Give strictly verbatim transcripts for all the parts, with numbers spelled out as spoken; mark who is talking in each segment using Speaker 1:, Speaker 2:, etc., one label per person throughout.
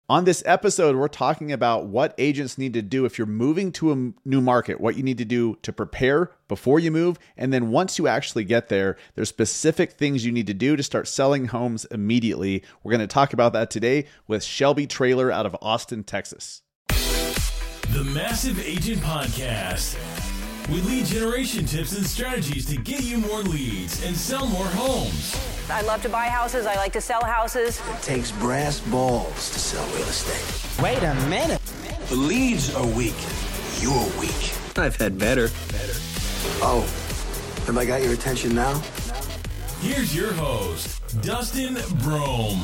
Speaker 1: On this episode, we're talking about what agents need to do if you're moving to a new market, what you need to do to prepare before you move. And then once you actually get there, there's specific things you need to do to start selling homes immediately. We're going to talk about that today with Shelby Traylor out of Austin, Texas.
Speaker 2: The Massive Agent Podcast, with lead generation tips and strategies to get you more leads and sell more homes.
Speaker 3: I love to buy houses. I like to sell houses.
Speaker 4: It takes brass balls to sell real estate.
Speaker 5: Wait a minute.
Speaker 4: The leads are weak. You're weak.
Speaker 5: I've had better.
Speaker 4: Better. Oh, have I got your attention now?
Speaker 2: Here's your host, Dustin Brome.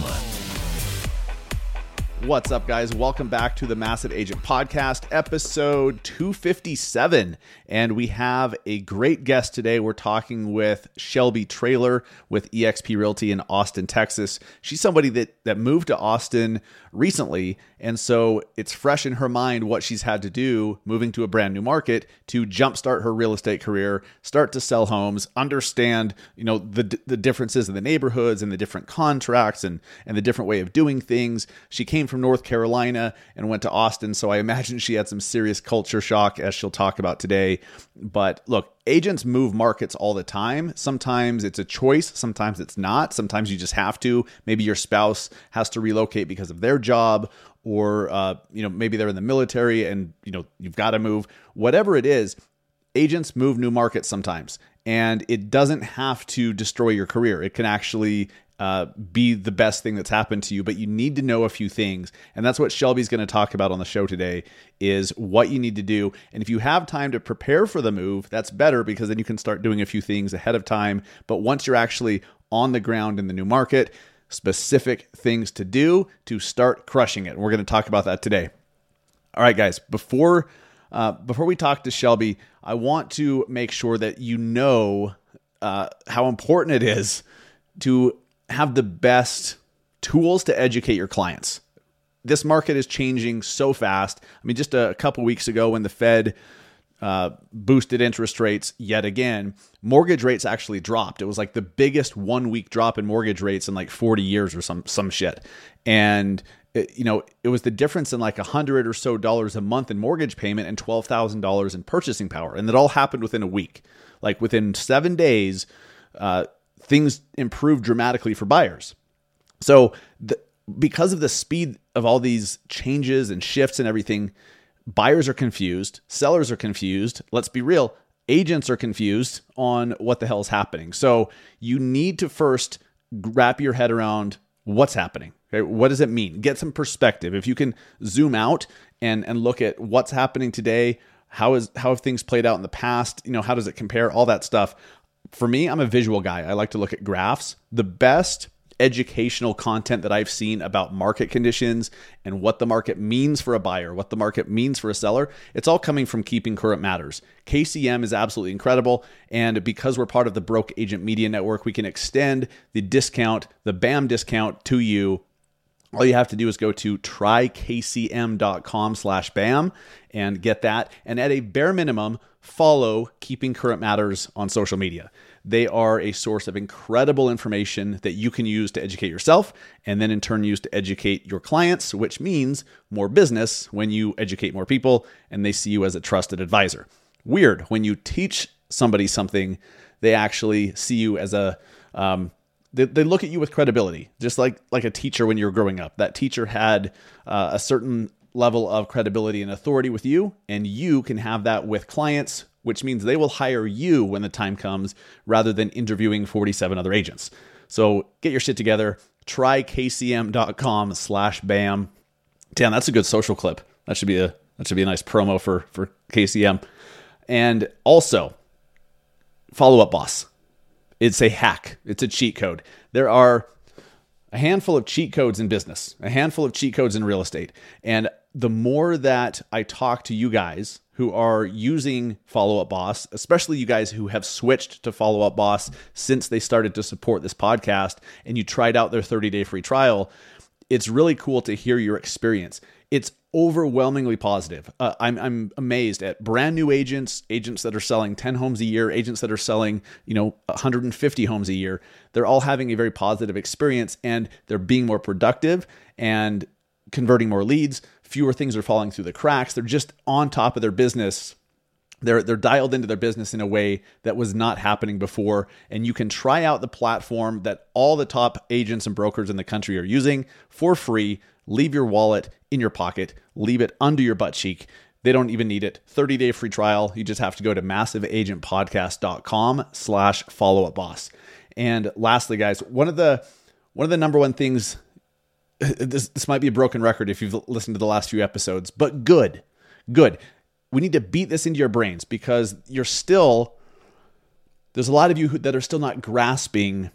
Speaker 1: What's up, guys? Welcome back to the Massive Agent Podcast, episode two fifty-seven. And we have a great guest today. We're talking with Shelby Traylor with E X P Realty in Austin, Texas. She's somebody that, that moved to Austin recently. And so it's fresh in her mind what she's had to do moving to a brand new market to jumpstart her real estate career, start to sell homes, understand, you know, the the differences in the neighborhoods and the different contracts and, and the different way of doing things. She came from North Carolina and went to Austin. So I imagine she had some serious culture shock, as she'll talk about today. But look, agents move markets all the time. Sometimes it's a choice. Sometimes it's not. Sometimes you just have to. Maybe your spouse has to relocate because of their job, or, uh, you know, maybe they're in the military and, you know, you've got to move. Whatever it is, agents move new markets sometimes, and it doesn't have to destroy your career. It can actually uh, be the best thing that's happened to you, but you need to know a few things. And that's what Shelby's going to talk about on the show today, is what you need to do. And if you have time to prepare for the move, that's better, because then you can start doing a few things ahead of time. But once you're actually on the ground in the new market, specific things to do to start crushing it. And we're going to talk about that today. All right, guys, before uh, before we talk to Shelby, I want to make sure that you know uh, how important it is to have the best tools to educate your clients. This market is changing so fast. I mean, just a couple weeks ago when the Fed uh, boosted interest rates yet again, mortgage rates actually dropped. It was like the biggest one week drop in mortgage rates in like forty years or some some shit. And it, you know, it was the difference in like a hundred or so dollars a month in mortgage payment and twelve thousand dollars in purchasing power. And that all happened within a week. Like within seven days, uh, things improved dramatically for buyers. So the, because of the speed of all these changes and shifts and everything, buyers are confused, sellers are confused. Let's be real, agents are confused on what the hell is happening. So you need to first wrap your head around what's happening. Okay? What does it mean? Get some perspective. If you can zoom out and, and look at what's happening today, how is how have things played out in the past? You know, how does it compare? All that stuff. For me, I'm a visual guy. I like to look at graphs. The best educational content that I've seen about market conditions and what the market means for a buyer, what the market means for a seller, it's all coming from Keeping Current Matters. K C M is absolutely incredible. And because we're part of the Broke Agent Media Network, we can extend the discount, the B A M discount to you. All you have to do is go to trykcm.com slash BAM and get that. And at a bare minimum, follow Keeping Current Matters on social media. They are a source of incredible information that you can use to educate yourself, and then in turn use to educate your clients, which means more business when you educate more people and they see you as a trusted advisor. Weird, when you teach somebody something, they actually see you as a... Um, They, they look at you with credibility, just like like a teacher when you were growing up. That teacher had uh, a certain level of credibility and authority with you, and you can have that with clients, which means they will hire you when the time comes rather than interviewing forty-seven other agents. So get your shit together. trykcm.com slash BAM. Damn, that's a good social clip. That should be a that should be a nice promo for, for K C M. And also, Follow Up Boss. It's a hack. It's a cheat code. There are a handful of cheat codes in business, a handful of cheat codes in real estate. And the more that I talk to you guys who are using Follow Up Boss, especially you guys who have switched to Follow Up Boss since they started to support this podcast and you tried out their thirty-day free trial, it's really cool to hear your experience. It's overwhelmingly positive. Uh, I'm I'm amazed at brand new agents, agents that are selling ten homes a year, agents that are selling, you know, one hundred fifty homes a year. They're all having a very positive experience and they're being more productive. And converting more leads, fewer things are falling through the cracks. They're just on top of their business. They're they're dialed into their business in a way that was not happening before. And you can try out the platform that all the top agents and brokers in the country are using for free. Leave your wallet in your pocket. Leave it under your butt cheek. They don't even need it. thirty-day free trial. You just have to go to massiveagentpodcast.com slash follow-up boss. And lastly, guys, one of the one of the number one things, this, this might be a broken record if you've listened to the last few episodes, but good, good. We need to beat this into your brains because you're still, there's a lot of you who, that are still not grasping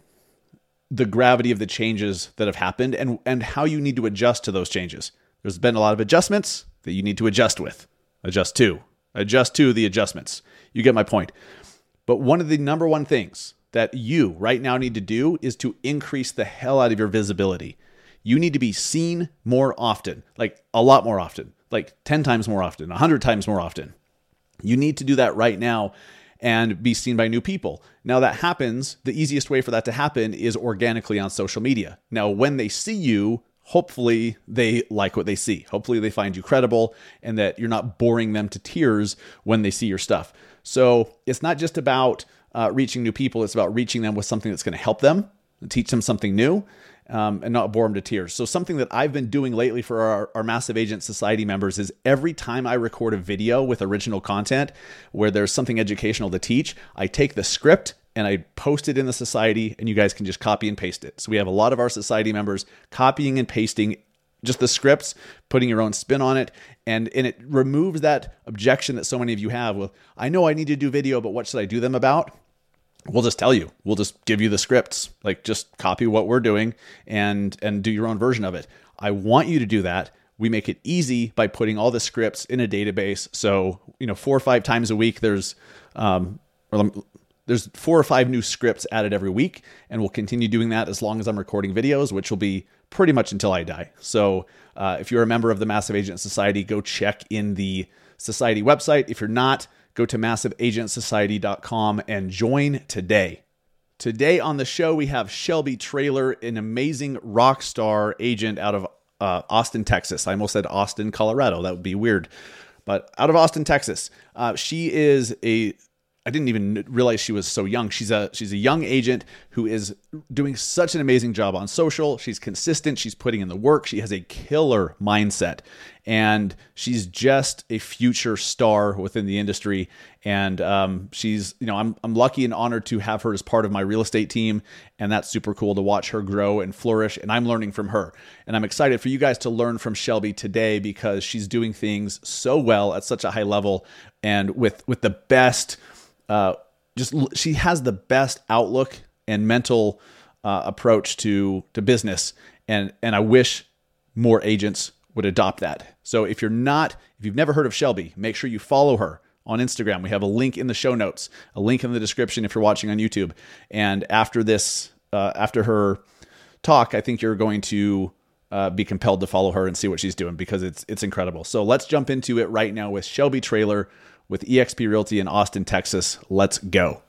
Speaker 1: the gravity of the changes that have happened and, and how you need to adjust to those changes. There's been a lot of adjustments that you need to adjust with, adjust to, adjust to the adjustments. You get my point. But one of the number one things that you right now need to do is to increase the hell out of your visibility. You need to be seen more often, like a lot more often. Like ten times more often, one hundred times more often. You need to do that right now and be seen by new people. Now that happens, the easiest way for that to happen is organically on social media. Now, when they see you, hopefully they like what they see. Hopefully they find you credible and that you're not boring them to tears when they see your stuff. So it's not just about uh, reaching new people. It's about reaching them with something that's going to help them, teach them something new. Um, and not bore them to tears. So something that I've been doing lately for our, our Massive Agent Society members is every time I record a video with original content where there's something educational to teach, I take the script and I post it in the society and you guys can just copy and paste it. So we have a lot of our society members copying and pasting just the scripts, putting your own spin on it. And, and it removes that objection that so many of you have. Well, I know I need to do video, but what should I do them about? We'll just tell you. We'll just give you the scripts. Like just copy what we're doing and and do your own version of it. I want you to do that. We make it easy by putting all the scripts in a database. So, you know, four or five times a week, there's um, or there's four or five new scripts added every week, and we'll continue doing that as long as I'm recording videos, which will be pretty much until I die. So, uh, if you're a member of the Massive Agent Society, go check in the society website. If you're not, go to massive agent society dot com and join today. Today on the show, we have Shelby Traylor, an amazing rock star agent out of uh, Austin, Texas. I almost said Austin, Colorado. That would be weird. But out of Austin, Texas. Uh, she is a... I didn't even realize she was so young. She's a she's a young agent who is doing such an amazing job on social. She's consistent. She's putting in the work. She has a killer mindset, and she's just a future star within the industry. And um, she's, you know, I'm I'm lucky and honored to have her as part of my real estate team, and that's super cool to watch her grow and flourish. And I'm learning from her, and I'm excited for you guys to learn from Shelby today because she's doing things so well at such a high level, and with with the best. Uh, just she has the best outlook and mental uh, approach to to business, and and I wish more agents would adopt that. So if you're not, if you've never heard of Shelby, make sure you follow her on Instagram. We have a link in the show notes, a link in the description if you're watching on YouTube. And after this, uh, after her talk, I think you're going to uh, be compelled to follow her and see what she's doing because it's it's incredible. So let's jump into it right now with Shelby Traylor with E X P Realty in Austin, Texas. Let's go.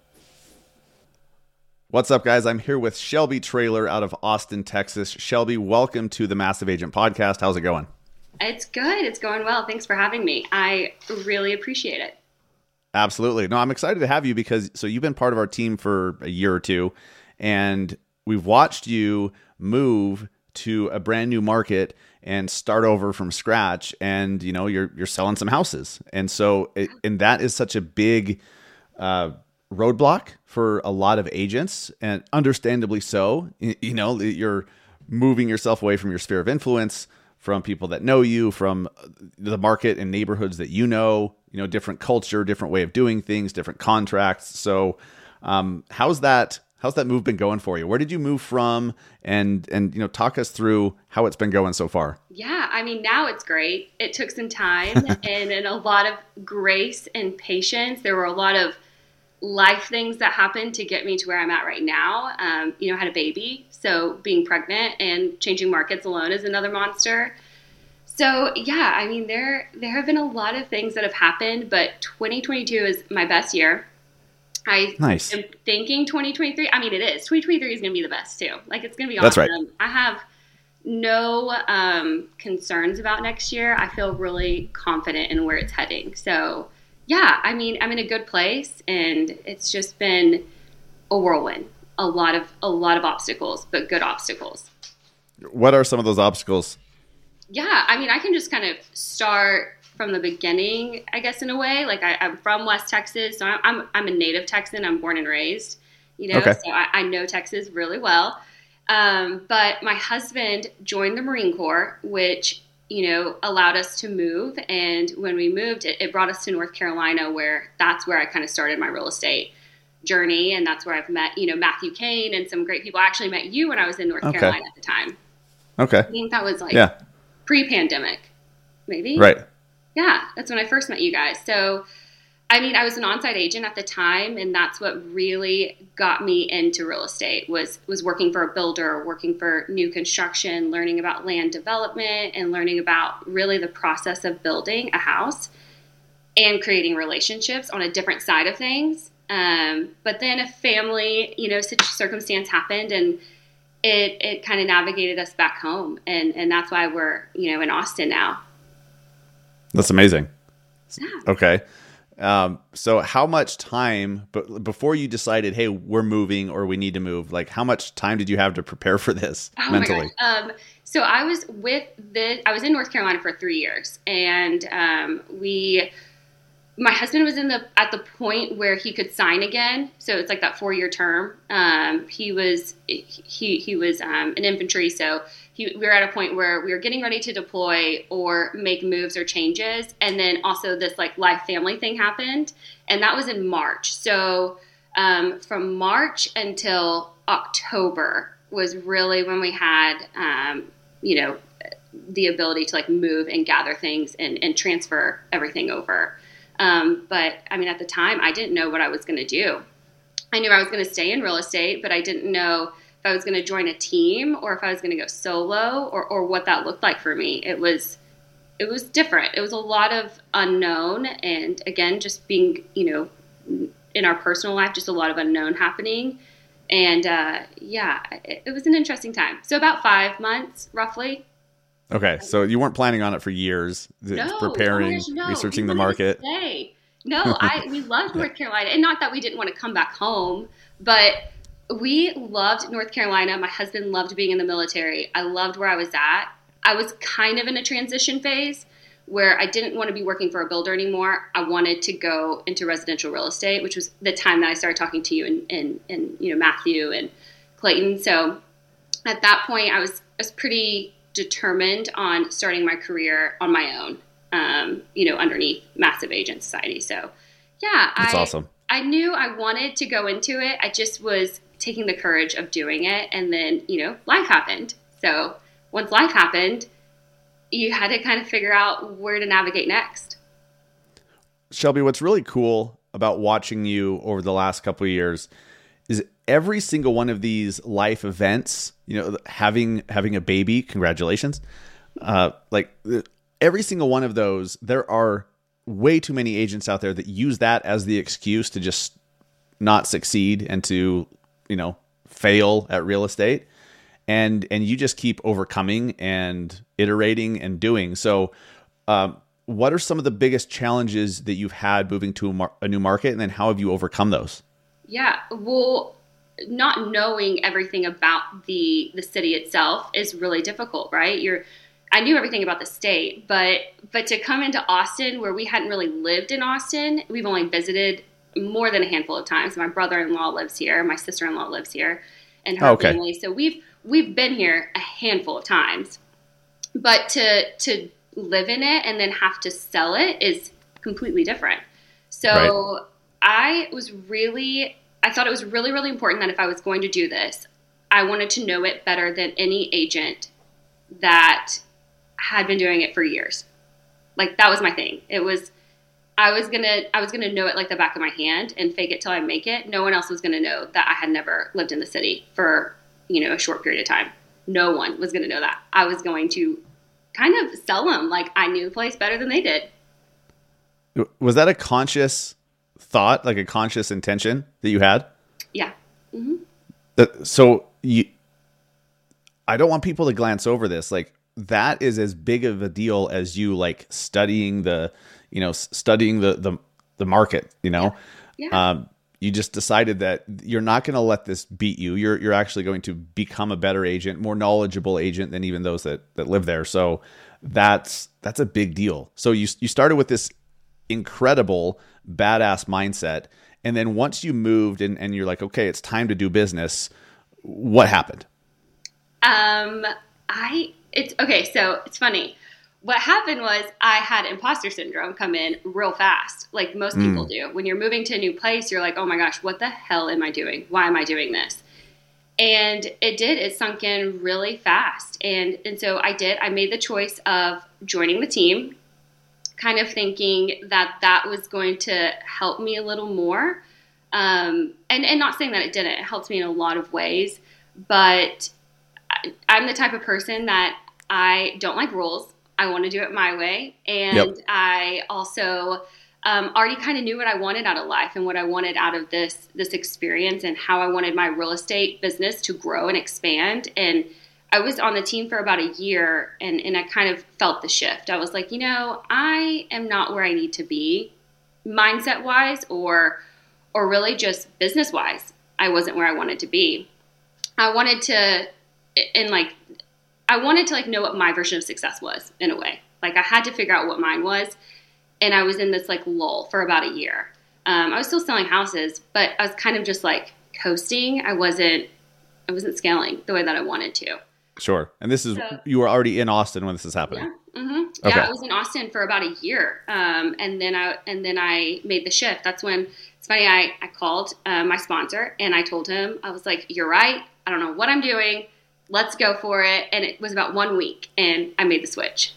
Speaker 1: What's up, guys? I'm here with Shelby Traylor out of Austin, Texas. Shelby, welcome to the Massive Agent Podcast. How's it going?
Speaker 5: It's good. It's going well. Thanks for having me. I really appreciate it.
Speaker 1: Absolutely. No, I'm excited to have you because so you've been part of our team for a year or two, and we've watched you move to a brand new market and start over from scratch. And, you know, you're, you're selling some houses. And so, it, and that is such a big, uh, roadblock for a lot of agents, and understandably so. You know, you're moving yourself away from your sphere of influence, from people that know you, from the market and neighborhoods that you know, you know, different culture, different way of doing things, different contracts. So, um, how's that? How's that move been going for you? Where did you move from? And, and, you know, talk us through how it's been going so far.
Speaker 5: Yeah. I mean, now it's great. It took some time and, and a lot of grace and patience. There were a lot of life things that happened to get me to where I'm at right now. Um, you know, I had a baby. So being pregnant and changing markets alone is another monster. So yeah, I mean, there, there have been a lot of things that have happened, but twenty twenty-two is my best year. I
Speaker 1: nice.
Speaker 5: am thinking twenty twenty-three. I mean, it is. twenty twenty-three is going to be the best too. Like, it's going to be awesome.
Speaker 1: That's right.
Speaker 5: I have no um, concerns about next year. I feel really confident in where it's heading. So yeah, I mean, I'm in a good place, and it's just been a whirlwind. A lot of a lot of obstacles, but good obstacles.
Speaker 1: What are some of those obstacles?
Speaker 5: Yeah, I mean, I can just kind of start from the beginning, I guess, in a way. Like I, I'm from West Texas, so I'm I'm a native Texan. I'm born and raised, you know,
Speaker 1: okay.
Speaker 5: so I, I know Texas really well. Um, but my husband joined the Marine Corps, which, you know, allowed us to move. And when we moved, it, it brought us to North Carolina, where that's where I kind of started my real estate journey. And that's where I've met, you know, Matthew Kane and some great people. I actually met you when I was in North
Speaker 1: okay.
Speaker 5: Carolina at the time.
Speaker 1: Okay.
Speaker 5: I think that was like
Speaker 1: yeah.
Speaker 5: pre-pandemic, maybe.
Speaker 1: Right.
Speaker 5: Yeah, that's when I first met you guys. So, I mean, I was an on-site agent at the time, and that's what really got me into real estate was was working for a builder, working for new construction, learning about land development, and learning about really the process of building a house and creating relationships on a different side of things. Um, but then a family, you know, such circumstance happened, and it it kind of navigated us back home, and and that's why we're, you know, in Austin now.
Speaker 1: That's amazing.
Speaker 5: Yeah.
Speaker 1: Okay. Um, so how much time, but before you decided, hey, we're moving or we need to move, like how much time did you have to prepare for this
Speaker 5: oh
Speaker 1: mentally?
Speaker 5: My gosh. Um, so I was with the, I was in North Carolina for three years and, um, we, my husband was in the, at the point where he could sign again. So it's like that four year term. Um, he was, he, he was, um, an infantry. So he, we were at a point where we were getting ready to deploy or make moves or changes. And then also this like life family thing happened. And that was in March. So, um, from March until October was really when we had, um, you know, the ability to like move and gather things and, and transfer everything over. Um, but I mean, at the time I didn't know what I was going to do. I knew I was going to stay in real estate, but I didn't know if I was going to join a team or if I was going to go solo or, or what that looked like for me. It was, it was different. It was a lot of unknown. And again, just being, you know, in our personal life, just a lot of unknown happening. And, uh, yeah, it, it was an interesting time. So about five months roughly.
Speaker 1: Okay, so you weren't planning on it for years,
Speaker 5: no,
Speaker 1: preparing,
Speaker 5: oh gosh, no.
Speaker 1: researching
Speaker 5: we
Speaker 1: the market.
Speaker 5: No, I we loved North Carolina, and not that we didn't want to come back home, but we loved North Carolina. My husband loved being in the military. I loved where I was at. I was kind of in a transition phase where I didn't want to be working for a builder anymore. I wanted to go into residential real estate, which was the time that I started talking to you and and, and you know Matthew and Clayton. So at that point, I was I was pretty determined on starting my career on my own, um, you know, underneath Massive Agent Society. So yeah,
Speaker 1: that's
Speaker 5: I,
Speaker 1: awesome.
Speaker 5: I knew I wanted to go into it. I just was taking the courage of doing it. And then, you know, life happened. So once life happened, you had to kind of figure out where to navigate next.
Speaker 1: Shelby, what's really cool about watching you over the last couple of years is every single one of these life events, you know, having having a baby, congratulations. Uh, like every single one of those, there are way too many agents out there that use that as the excuse to just not succeed and to, you know, fail at real estate. And and you just keep overcoming and iterating and doing. So um, what are some of the biggest challenges that you've had moving to a, mar- a new market? And then how have you overcome those?
Speaker 5: Yeah, well, not knowing everything about the the city itself is really difficult, right? You're, I knew everything about the state, but but to come into Austin, where we hadn't really lived in Austin, we've only visited more than a handful of times. My brother-in-law lives here, my sister-in-law lives here, and her
Speaker 1: okay.
Speaker 5: family. So we've we've been here a handful of times, but to to live in it and then have to sell it is completely different. So right. I was really. I thought it was really, really important that if I was going to do this, I wanted to know it better than any agent that had been doing it for years. Like that was my thing. It was, I was going to, I was going to know it like the back of my hand and fake it till I make it. No one else was going to know that I had never lived in the city for, you know, a short period of time. No one was going to know that. I was going to kind of sell them like I knew the place better than they did.
Speaker 1: Was that a conscious thought, like a conscious intention that you had?
Speaker 5: Yeah. Mm-hmm.
Speaker 1: That, so you, I don't want people to glance over this. Like, that is as big of a deal as you like studying the, you know, studying the, the, the market, you know,
Speaker 5: yeah. Yeah.
Speaker 1: um, you just decided that you're not going to let this beat you. You're, you're actually going to become a better agent, more knowledgeable agent than even those that, that live there. So that's, that's a big deal. So you, you started with this incredible badass mindset. And then once you moved and, and you're like, okay, it's time to do business. What happened?
Speaker 5: Um, I, it's okay. So it's funny. What happened was I had imposter syndrome come in real fast, like most people mm. do. When you're moving to a new place, you're like, oh my gosh, what the hell am I doing? Why am I doing this? And it did. It sunk in really fast. And, and so I did. I made the choice of joining the team, kind of thinking that that was going to help me a little more. Um, and, and not saying that it didn't. It helped me in a lot of ways. But I, I'm the type of person that I don't like rules. I want to do it my way. And yep. I also um, already kind of knew what I wanted out of life and what I wanted out of this this experience and how I wanted my real estate business to grow and expand. And I was on the team for about a year, and, and I kind of felt the shift. I was like, you know, I am not where I need to be mindset-wise or or really just business-wise. I wasn't where I wanted to be. I wanted to, and like, I wanted to like know what my version of success was in a way. Like I had to figure out what mine was. And I was in this like lull for about a year. Um, I was still selling houses, but I was kind of just like coasting. I wasn't, I wasn't scaling the way that I wanted to.
Speaker 1: Sure. And this is, so, you were already in Austin when this is happening.
Speaker 5: Yeah. Mm-hmm. Okay. Yeah. I was in Austin for about a year. Um, and then I, and then I made the shift. That's when it's funny. I, I called uh, my sponsor and I told him, I was like, you're right. I don't know what I'm doing. Let's go for it. And it was about one week and I made the switch.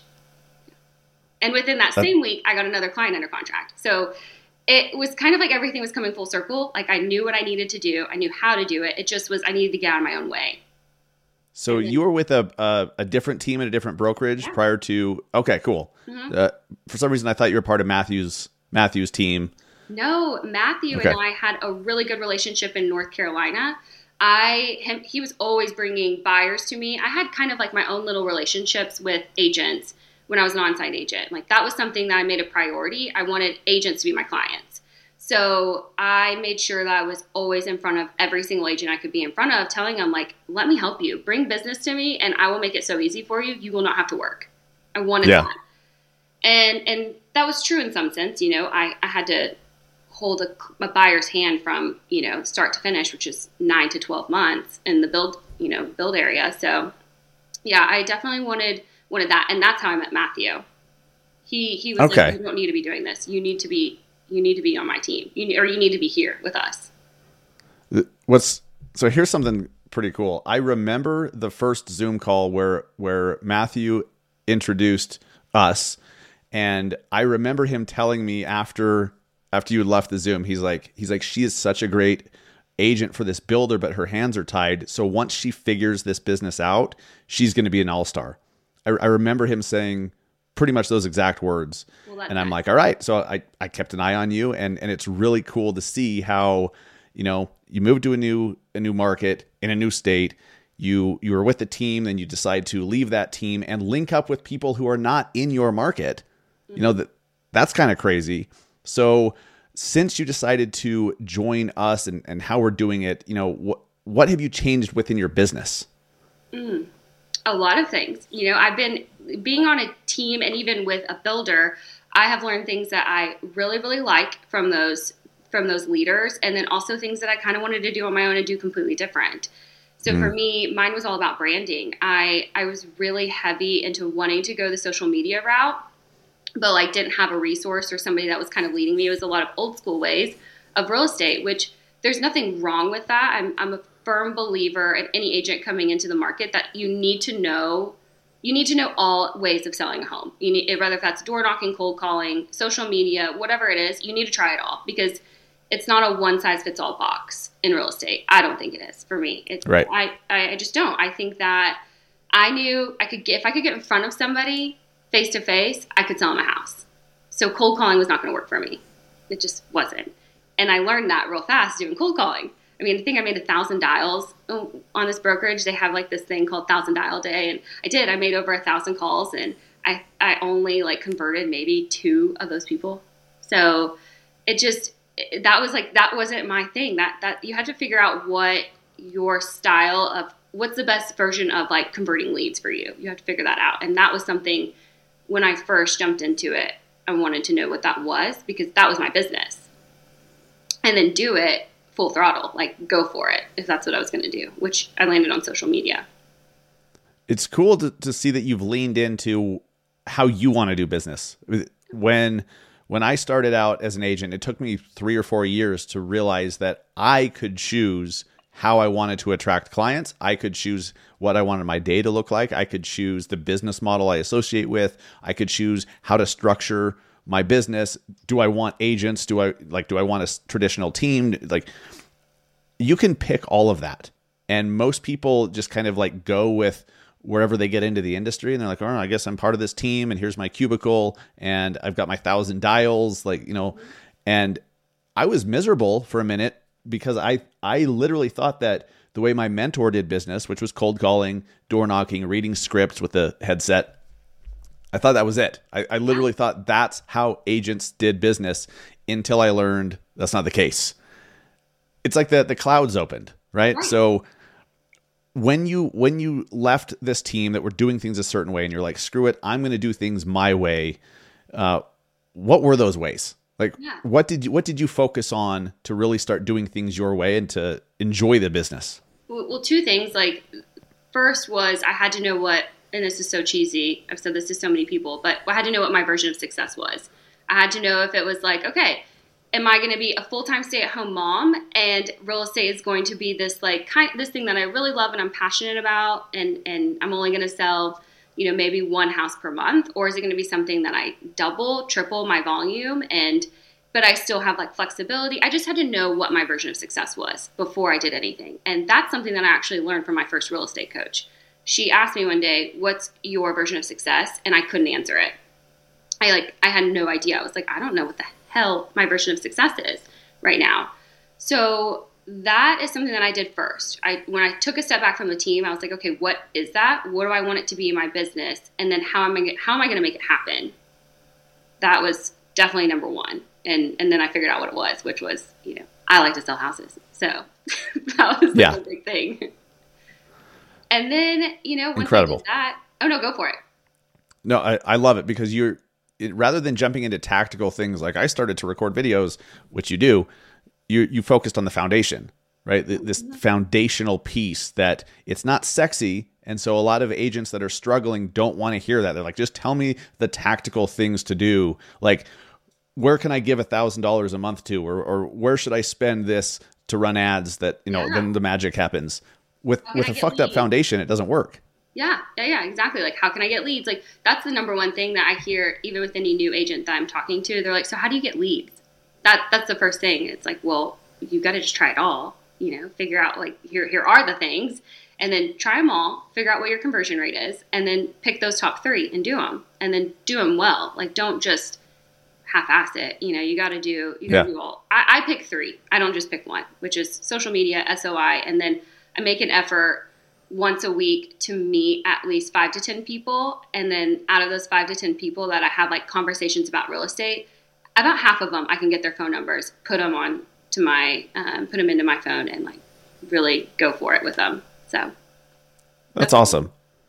Speaker 5: And within that same week, I got another client under contract. So it was kind of like everything was coming full circle. Like I knew what I needed to do. I knew how to do it. It just was, I needed to get out of my own way.
Speaker 1: So then, you were with a, a a different team at a different brokerage yeah. prior to, okay, cool. Mm-hmm. Uh, for some reason, I thought you were part of Matthew's, Matthew's team.
Speaker 5: No, Matthew okay. and I had a really good relationship in North Carolina. I him, he was always bringing buyers to me. I had kind of like my own little relationships with agents when I was an on-site agent. Like that was something that I made a priority. I wanted agents to be my clients. So I made sure that I was always in front of every single agent I could be in front of, telling them like, let me help you. Bring business to me and I will make it so easy for you. You will not have to work. I wanted yeah. that. And and that was true in some sense. You know, I, I had to hold a, a buyer's hand from, you know, start to finish, which is nine to twelve months in the build, you know, build area. So yeah, I definitely wanted, wanted that. And that's how I met Matthew. He, he was okay. like, you don't need to be doing this. You need to be, you need to be on my team you, or you need to be here with us.
Speaker 1: What's, so here's something pretty cool. I remember the first Zoom call where, where Matthew introduced us. And I remember him telling me after, After you had left the Zoom, he's like, he's like, she is such a great agent for this builder, but her hands are tied. So once she figures this business out, she's going to be an all-star. I, I remember him saying pretty much those exact words. Well, and I'm nice. like, all right. So I, I kept an eye on you, and, and it's really cool to see how, you know, you moved to a new, a new market in a new state. You, you were with the team, then you decide to leave that team and link up with people who are not in your market. Mm-hmm. You know, that that's kind of crazy. So since you decided to join us and, and how we're doing it, you know, what, what have you changed within your business?
Speaker 5: Mm, a lot of things. You know, I've been being on a team and even with a builder, I have learned things that I really, really like from those, from those leaders. And then also things that I kind of wanted to do on my own and do completely different. So mm. for me, mine was all about branding. I, I was really heavy into wanting to go the social media route, but like didn't have a resource or somebody that was kind of leading me. It was a lot of old school ways of real estate, which there's nothing wrong with that. I'm, I'm a firm believer in any agent coming into the market that you need to know, you need to know all ways of selling a home. You need, whether if that's door knocking, cold calling, social media, whatever it is, you need to try it all because it's not a one size fits all box in real estate. I don't think it is for me. It's,
Speaker 1: right.
Speaker 5: I, I, I just don't. I think that I knew I could get, if I could get in front of somebody face to face, I could sell them a house. So cold calling was not going to work for me. It just wasn't. And I learned that real fast doing cold calling. I mean, I think I made a thousand dials on this brokerage. They have like this thing called thousand dial day. And I did, I made over a thousand calls, and I, I only like converted maybe two of those people. So it just, that was like, that wasn't my thing. That, that you had to figure out what your style of, what's the best version of like converting leads for you. You have to figure that out. And that was something when I first jumped into it, I wanted to know what that was, because that was my business. And then do it full throttle, like go for it if that's what I was going to do, which I landed on social media.
Speaker 1: It's cool to, to see that you've leaned into how you want to do business. When when I started out as an agent, it took me three or four years to realize that I could choose how I wanted to attract clients. I could choose what I wanted my day to look like. I could choose the business model I associate with. I could choose how to structure my business. Do I want agents? Do I like, do I want a traditional team? Like, you can pick all of that. And most people just kind of like go with wherever they get into the industry, and they're like, oh, I guess I'm part of this team, and here's my cubicle, and I've got my thousand dials, like, you know, and I was miserable for a minute because I, I literally thought that the way my mentor did business, which was cold calling, door knocking, reading scripts with the headset, I thought that was it. I, I literally thought that's how agents did business until I learned that's not the case. It's like the, the clouds opened, right? right? So when you when you left this team that were doing things a certain way, and you're like, screw it, I'm going to do things my way. Uh, what were those ways? Like, yeah. what did you what did you focus on to really start doing things your way and to enjoy the business?
Speaker 5: Well, two things. Like, first was I had to know what, and this is so cheesy, I've said this to so many people, but I had to know what my version of success was. I had to know if it was like, okay, am I going to be a full-time stay-at-home mom, and real estate is going to be this like kind this thing that I really love and I'm passionate about, and and I'm only going to sell, you know, maybe one house per month, or is it going to be something that I double, triple my volume, and but I still have like flexibility? I just had to know what my version of success was before I did anything, and that's something that I actually learned from my first real estate coach. She asked me one day, what's your version of success? And I couldn't answer it. I like, I had no idea. I was like, I don't know what the hell my version of success is right now. So that is something that I did first. I, when I took a step back from the team, I was like, okay, what is that? What do I want it to be in my business? And then how am I, how am I going to make it happen? That was definitely number one. And, and then I figured out what it was, which was, you know, I like to sell houses. So that was
Speaker 1: yeah.
Speaker 5: the big thing. And then, you know, once
Speaker 1: Incredible.
Speaker 5: I did that, oh no, go for it.
Speaker 1: No, I, I love it because you're, it, rather than jumping into tactical things, like I started to record videos, which you do, you you focused on the foundation, right? This foundational piece that it's not sexy. And so a lot of agents that are struggling don't want to hear that. They're like, just tell me the tactical things to do. Like, where can I give a thousand dollars a month to, or, or where should I spend this to run ads that, you know, yeah. then the magic happens. With with a fucked leads? Up foundation, it doesn't work.
Speaker 5: Yeah, yeah, yeah, exactly. Like, how can I get leads? Like, that's the number one thing that I hear, even with any new agent that I'm talking to. They're like, so how do you get leads? That That's the first thing. It's like, well, you got to just try it all. You know, figure out, like, here, here are the things. And then try them all, figure out what your conversion rate is, and then pick those top three and do them. And then do them well. Like, don't just half-ass it. You know, you got to do, you got to yeah. do all. I, I pick three. I don't just pick one, which is social media, S O I, and then I make an effort once a week to meet at least five to ten people. And then out of those five to ten people that I have like conversations about real estate, about half of them, I can get their phone numbers, put them on to my, um, put them into my phone and like really go for it with them. So.
Speaker 1: That's, that's awesome.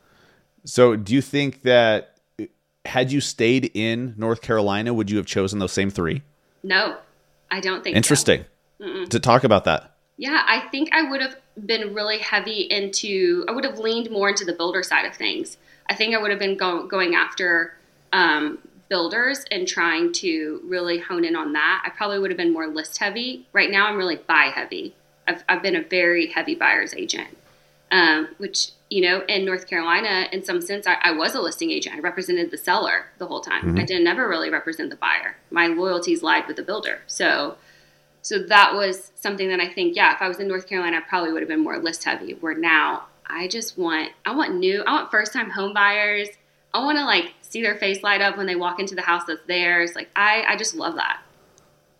Speaker 1: So do you think that had you stayed in North Carolina, would you have chosen those same three?
Speaker 5: No, I don't think
Speaker 1: Interesting.
Speaker 5: so. Interesting.
Speaker 1: To talk about that.
Speaker 5: Yeah, I think I would have been really heavy into, I would have leaned more into the builder side of things. I think I would have been go, going after um, builders and trying to really hone in on that. I probably would have been more list heavy. Right now I'm really buy heavy. I've, I've been a very heavy buyer's agent, um, which, you know, in North Carolina, in some sense, I, I was a listing agent. I represented the seller the whole time. Mm-hmm. I didn't never really represent the buyer. My loyalties lied with the builder. So So that was something that I think, yeah, if I was in North Carolina, I probably would have been more list heavy. Where now I just want, I want new, I want first time home buyers. I want to like see their face light up when they walk into the house that's theirs. Like I, I just love that.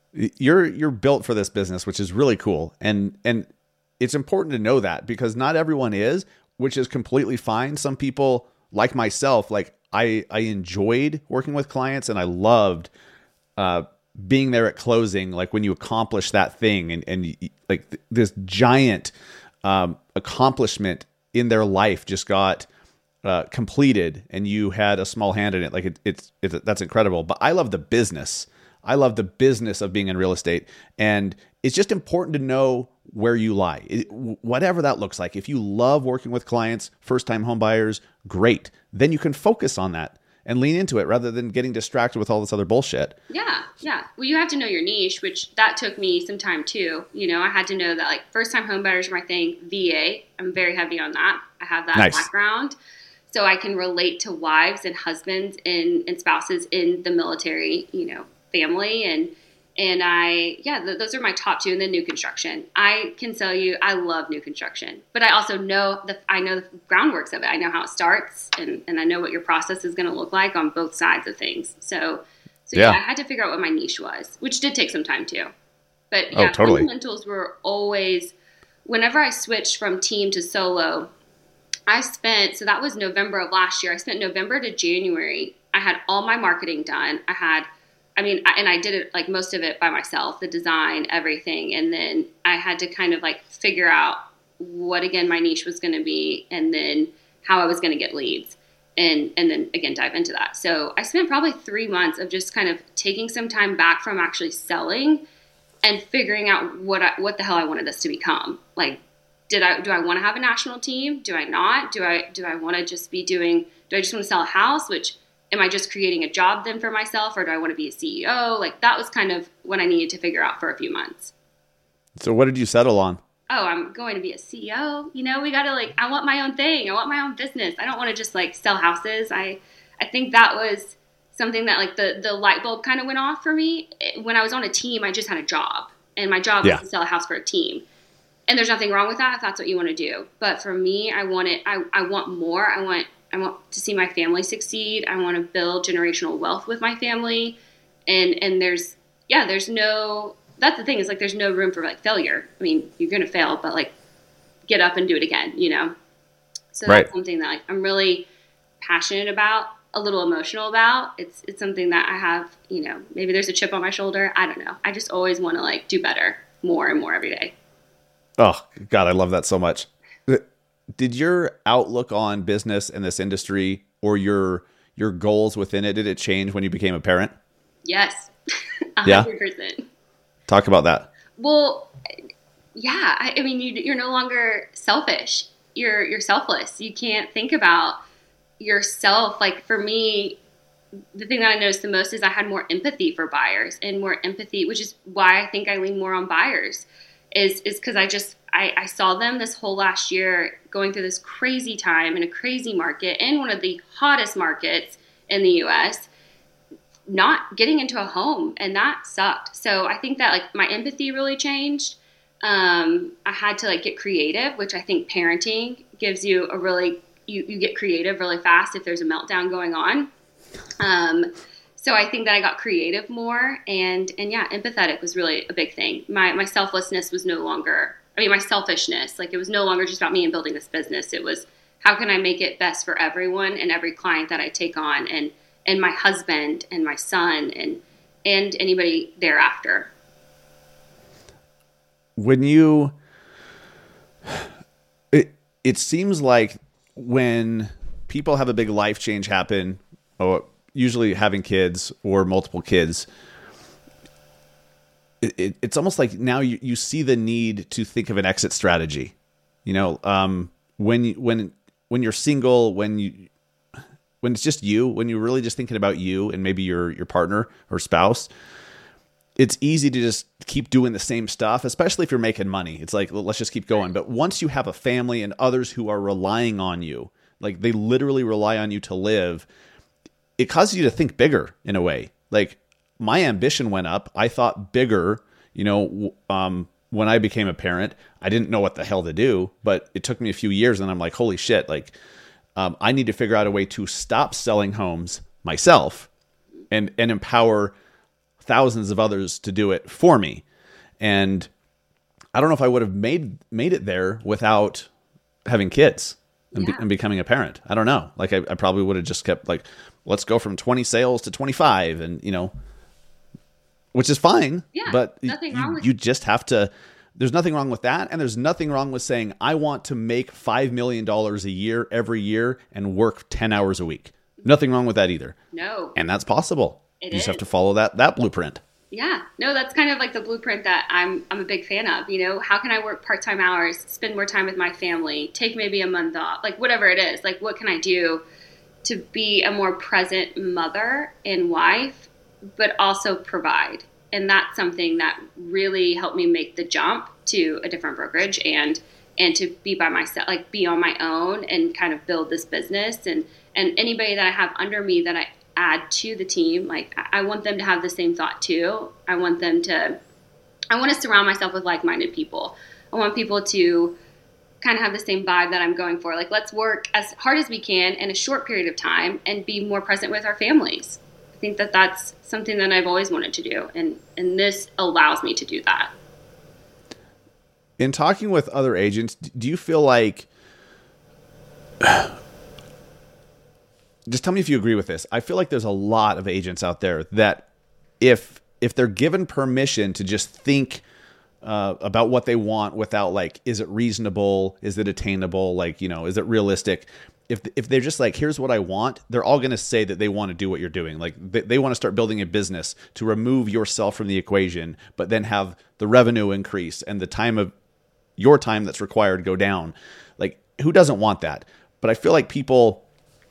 Speaker 1: You're you're built for this business, which is really cool. And and it's important to know that, because not everyone is, which is completely fine. Some people, like myself, like I I enjoyed working with clients, and I loved uh, being there at closing, like when you accomplish that thing, and and you, like th- this giant um, accomplishment in their life just got uh, completed, and you had a small hand in it. Like it, it's it's that's incredible. But I love the business. I love the business of being in real estate, and it's just important to know where you lie, it, whatever that looks like. If you love working with clients, first-time home buyers, great. Then you can focus on that and lean into it rather than getting distracted with all this other bullshit.
Speaker 5: Yeah, yeah. Well, you have to know your niche, which that took me some time too. You know, I had to know that like first-time home buyers are my thing. V A, I'm very heavy on that. I have that
Speaker 1: Nice.
Speaker 5: background. So I can relate to wives and husbands and, and spouses in the military, you know, family. And And I, yeah, th- those are my top two. And then new construction. I can tell you, I love new construction, but I also know the, I know the groundworks of it. I know how it starts, and, and I know what your process is going to look like on both sides of things. So, so yeah. yeah, I had to figure out what my niche was, which did take some time too. But yeah,
Speaker 1: oh, totally.
Speaker 5: fundamentals were always, whenever I switched from team to solo, I spent, so that was November of last year. I spent November to January. I had all my marketing done. I had I mean, and I did it like most of it by myself, the design, everything. And then I had to kind of like figure out what, again, my niche was going to be, and then how I was going to get leads, and, and then again, dive into that. So I spent probably three months of just kind of taking some time back from actually selling and figuring out what I, what the hell I wanted this to become. Like, did I, do I want to have a national team? Do I not? Do I, do I want to just be doing, do I just want to sell a house, which, am I just creating a job then for myself, or do I want to be a C E O? Like, that was kind of what I needed to figure out for a few months.
Speaker 1: So what did you settle on?
Speaker 5: Oh, I'm going to be a C E O. You know, we got to like, I want my own thing. I want my own business. I don't want to just like sell houses. I, I think that was something that like the, the light bulb kind of went off for me. When I was on a team, I just had a job, and my job
Speaker 1: Yeah.
Speaker 5: was to sell a house for a team. And there's nothing wrong with that if that's what you want to do. But for me, I want it, I, I want more. I want I want to see my family succeed. I want to build generational wealth with my family. And, and there's, yeah, there's no, that's the thing, is like, there's no room for like failure. I mean, you're going to fail, but like get up and do it again, you know? So that's
Speaker 1: Right.
Speaker 5: something that like, I'm really passionate about, a little emotional about. It's, it's something that I have, you know, maybe there's a chip on my shoulder. I don't know. I just always want to like do better, more and more every day.
Speaker 1: Oh God, I love that so much. Did your outlook on business in this industry, or your your goals within it, did it change when you became a parent?
Speaker 5: Yes. A
Speaker 1: Yeah?
Speaker 5: hundred percent.
Speaker 1: Talk about that.
Speaker 5: Well, yeah. I, I mean, you, you're no longer selfish. You're you're selfless. You can't think about yourself. Like for me, the thing that I noticed the most is I had more empathy for buyers, and more empathy, which is why I think I lean more on buyers, is is because I just I, I saw them this whole last year going through this crazy time in a crazy market, in one of the hottest markets in the U S, not getting into a home, and that sucked. So I think that like my empathy really changed. Um, I had to like get creative, which I think parenting gives you a really, you, you get creative really fast if there's a meltdown going on. Um, so I think that I got creative more, and, and yeah, empathetic was really a big thing. My, my selflessness was no longer, I mean, my selfishness, like it was no longer just about me and building this business. It was, how can I make it best for everyone and every client that I take on, and, and my husband and my son and, and anybody thereafter.
Speaker 1: When you, it, it seems like when people have a big life change happen, or usually having kids or multiple kids, it, it, it's almost like now you, you see the need to think of an exit strategy. You know, um, when you, when when you're single, when you when it's just you, when you're really just thinking about you and maybe your your partner or spouse, it's easy to just keep doing the same stuff, especially if you're making money. It's like, well, let's just keep going. But once you have a family and others who are relying on you, like they literally rely on you to live, it causes you to think bigger in a way. Like my ambition went up. I thought bigger, you know, um, when I became a parent. I didn't know what the hell to do, but it took me a few years, and I'm like, holy shit, like um, I need to figure out a way to stop selling homes myself and, and empower thousands of others to do it for me. And I don't know if I would have made made it there without having kids and,
Speaker 5: Yeah.
Speaker 1: be, and becoming a parent. I don't know. Like I, I probably would have just kept like, let's go from twenty sales to twenty-five, and you know, which is fine.
Speaker 5: Yeah,
Speaker 1: but
Speaker 5: nothing
Speaker 1: you,
Speaker 5: wrong with
Speaker 1: you just have to. There's nothing wrong with that, and there's nothing wrong with saying I want to make five million dollars a year every year and work ten hours a week. Nothing wrong with that either.
Speaker 5: No.
Speaker 1: And that's possible.
Speaker 5: It
Speaker 1: you just
Speaker 5: is.
Speaker 1: have to follow that that blueprint.
Speaker 5: Yeah, no, that's kind of like the blueprint that I'm I'm a big fan of. You know, how can I work part time hours, spend more time with my family, take maybe a month off, like whatever it is. Like, what can I do to be a more present mother and wife, but also provide? And that's something that really helped me make the jump to a different brokerage and and to be by myself, like be on my own and kind of build this business. And and anybody that I have under me that I add to the team, like I want them to have the same thought too. I want them to, I want to surround myself with like-minded people. I want people to kind of have the same vibe that I'm going for. Like, let's work as hard as we can in a short period of time and be more present with our families. I think that that's something that I've always wanted to do. And, and this allows me to do that.
Speaker 1: In talking with other agents, do you feel like, just tell me if you agree with this. I feel like there's a lot of agents out there that if if they're given permission to just think uh, about what they want without like, is it reasonable? Is it attainable? Like, you know, is it realistic? If if they're just like, here's what I want, they're all going to say that they want to do what you're doing. Like they, they want to start building a business to remove yourself from the equation, but then have the revenue increase and the time of your time that's required go down. Like, who doesn't want that? But I feel like people,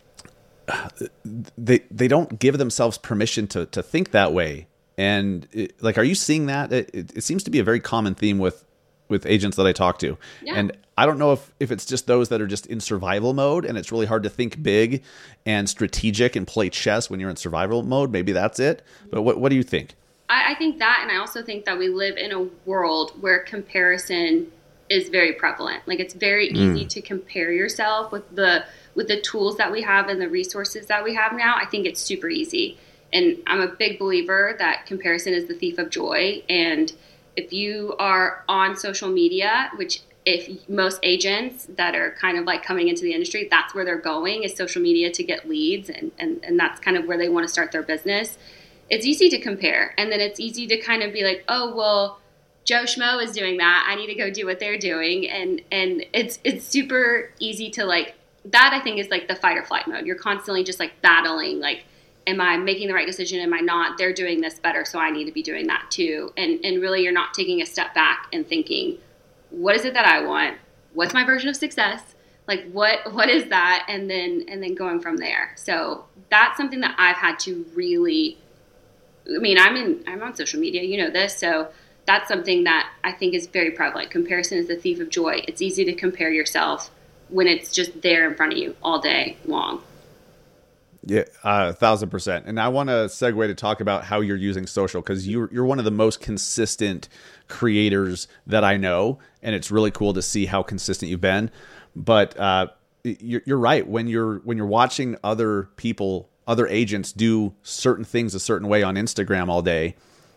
Speaker 1: they they don't give themselves permission to to think that way. And it, like, are you seeing that? It, it, it seems to be a very common theme with with agents that I talk to.
Speaker 5: Yeah.
Speaker 1: And I don't know if if it's just those that are just in survival mode and it's really hard to think big and strategic and play chess when you're in survival mode. Maybe that's it. But what what do you think?
Speaker 5: I, I think that, and I also think that we live in a world where comparison is very prevalent. Like, it's very easy to compare yourself with the with the tools that we have and the resources that we have now. I think it's super easy. And I'm a big believer that comparison is the thief of joy. And if you are on social media, which if most agents that are kind of like coming into the industry, that's where they're going, is social media to get leads. And, and, and that's kind of where they want to start their business. It's easy to compare. And then it's easy to kind of be like, oh, well, Joe Schmo is doing that. I need to go do what they're doing. And, and it's, it's super easy to like, that I think is like the fight or flight mode. You're constantly just like battling, like, am I making the right decision? Am I not? They're doing this better, so I need to be doing that too. And and really, you're not taking a step back and thinking, what is it that I want? What's my version of success? Like, what what is that? And then and then going from there. So that's something that I've had to really. I mean, I'm in I'm on social media, you know this, so that's something that I think is very prevalent. Comparison is the thief of joy. It's easy to compare yourself when it's just there in front of you all day long.
Speaker 1: Yeah, a thousand percent. And I want to segue to talk about how you're using social, because you're you're one of the most consistent creators that I know, and it's really cool to see how consistent you've been. But uh, you're, you're right. When you're when you're watching other people, other agents do certain things a certain way on Instagram all day,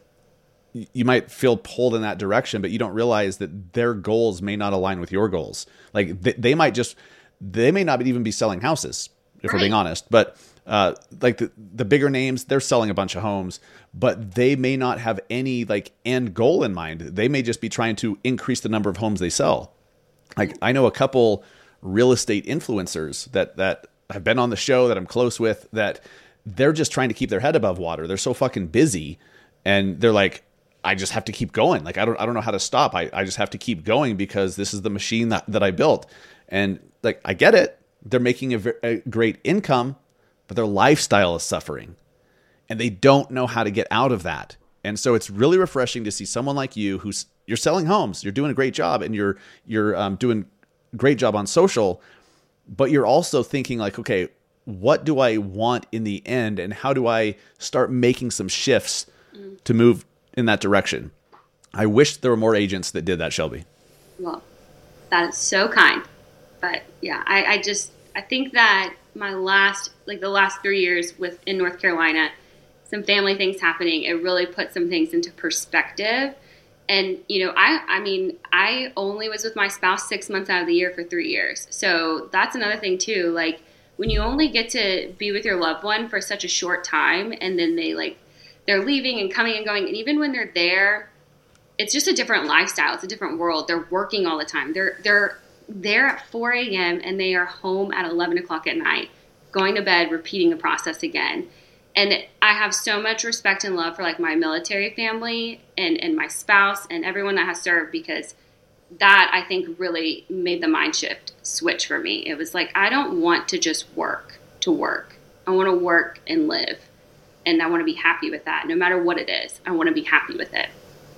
Speaker 1: you might feel pulled in that direction, but you don't realize that their goals may not align with your goals. Like they, they might just, they may not even be selling houses, if
Speaker 5: Right.
Speaker 1: we're being honest, but uh, like the, the bigger names, they're selling a bunch of homes, but they may not have any like end goal in mind. They may just be trying to increase the number of homes they sell. Like I know a couple real estate influencers that, that have been on the show that I'm close with, that they're just trying to keep their head above water. They're so fucking busy, and they're like, I just have to keep going. Like, I don't, I don't know how to stop. I, I just have to keep going because this is the machine that, that I built. And like, I get it. They're making a, a great income, but their lifestyle is suffering and they don't know how to get out of that. And so it's really refreshing to see someone like you, who's, you're selling homes, you're doing a great job, and you're, you're um, doing a great job on social, but you're also thinking like, okay, what do I want in the end? And how do I start making some shifts mm. to move in that direction? I wish there were more agents that did that, Shelby.
Speaker 5: Well, that is so kind. But yeah, I, I just, I think that my last, like the last three years with in North Carolina, some family things happening, it really put some things into perspective. And, you know, I, I mean, I only was with my spouse six months out of the year for three years. So that's another thing too. Like when you only get to be with your loved one for such a short time, and then they like, they're leaving and coming and going. And even when they're there, it's just a different lifestyle. It's a different world. They're working all the time. They're, they're there at four a.m. and they are home at eleven o'clock at night, going to bed, repeating the process again. And I have so much respect and love for like my military family and, and my spouse and everyone that has served, because that I think really made the mind shift switch for me. It was like, I don't want to just work to work. I want to work and live. And I want to be happy with that. No matter what it is, I want to be happy with it.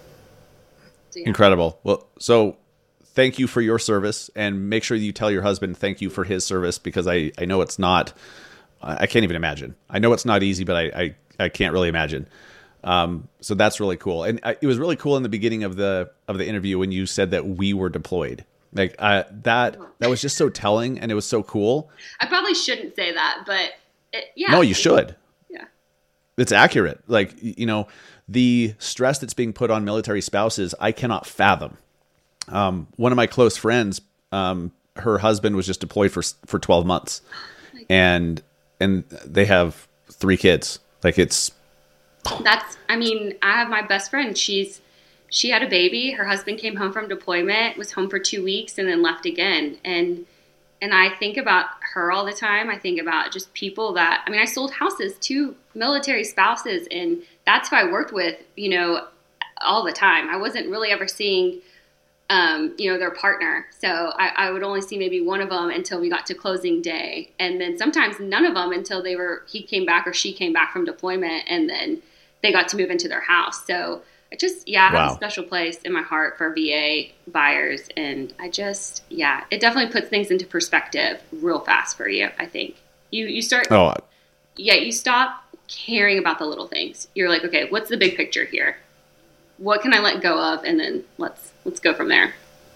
Speaker 5: So, yeah.
Speaker 1: Incredible. Well, so thank you for your service, and make sure you tell your husband thank you for his service, because I, I know it's not, I can't even imagine. I know it's not easy, but I, I, I can't really imagine. Um, so that's really cool. And I, it was really cool in the beginning of the, of the interview when you said that we were deployed. Like uh, that, that was just so telling, and it was so cool.
Speaker 5: I probably shouldn't say that, but it, yeah.
Speaker 1: No, you should.
Speaker 5: Yeah.
Speaker 1: It's accurate. Like, you know, the stress that's being put on military spouses, I cannot fathom. Um, one of my close friends, um, her husband was just deployed for, for twelve months, and, and they have three kids. Like it's,
Speaker 5: that's, I mean, I have my best friend. She's, she had a baby. Her husband came home from deployment, was home for two weeks and then left again. And, and I think about her all the time. I think about just people that, I mean, I sold houses to military spouses, and that's who I worked with, you know, all the time. I wasn't really ever seeing, um, you know, their partner. So I, I would only see maybe one of them until we got to closing day. And then sometimes none of them until they were, he came back or she came back from deployment, and then they got to move into their house. So I just, yeah, I have
Speaker 1: Wow.
Speaker 5: a special place in my heart for V A buyers. And I just, yeah, it definitely puts things into perspective real fast for you. I think you, you start,
Speaker 1: oh,
Speaker 5: yeah, you stop caring about the little things. You're like, okay, what's the big picture here? What can I let go of? And then let's, let's go from there.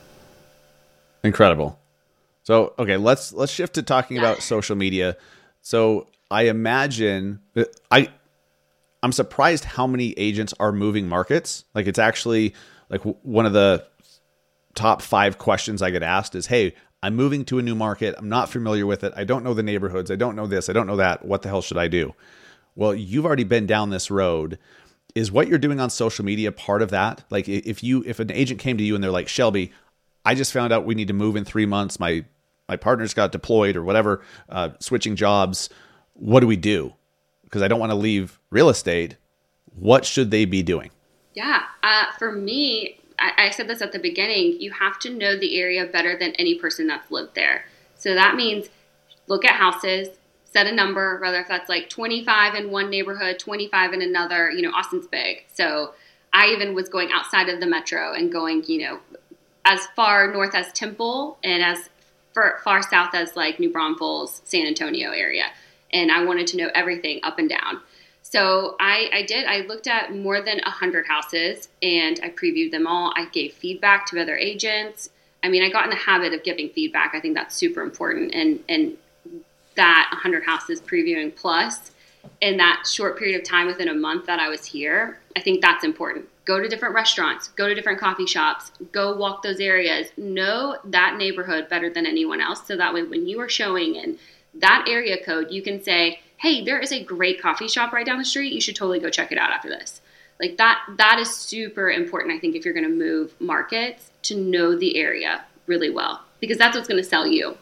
Speaker 1: incredible. So, okay, let's, let's shift to talking about social media. So I imagine I, I'm surprised how many agents are moving markets. Like it's actually like one of the top five questions I get asked is, hey, I'm moving to a new market. I'm not familiar with it. I don't know the neighborhoods. I don't know this. I don't know that. What the hell should I do? Well, you've already been down this road. Is what you're doing on social media part of that? Like if you, if an agent came to you and they're like, Shelby, I just found out we need to move in three months. My, my partner's got deployed or whatever, uh, switching jobs. What do we do? Because I don't want to leave real estate. What should they be doing?
Speaker 5: Yeah. Uh, for me, I, I said this at the beginning, you have to know the area better than any person that's lived there. So that means look at houses, set a number, whether if that's like twenty-five in one neighborhood, twenty-five in another. You know, Austin's big. So I even was going outside of the metro and going, you know, as far north as Temple and as far, far south as like New Braunfels, San Antonio area. And I wanted to know everything up and down. So I, I did. I looked at more than one hundred houses, and I previewed them all. I gave feedback to other agents. I mean, I got in the habit of giving feedback. I think that's super important. And, and that one hundred houses previewing plus in that short period of time within a month that I was here, I think that's important. Go to different restaurants, go to different coffee shops, go walk those areas, know that neighborhood better than anyone else. So that way when you are showing in that area code, you can say, hey, there is a great coffee shop right down the street. You should totally go check it out after this. Like that, that is super important. I think if you're going to move markets, to know the area really well, because that's what's going to sell you.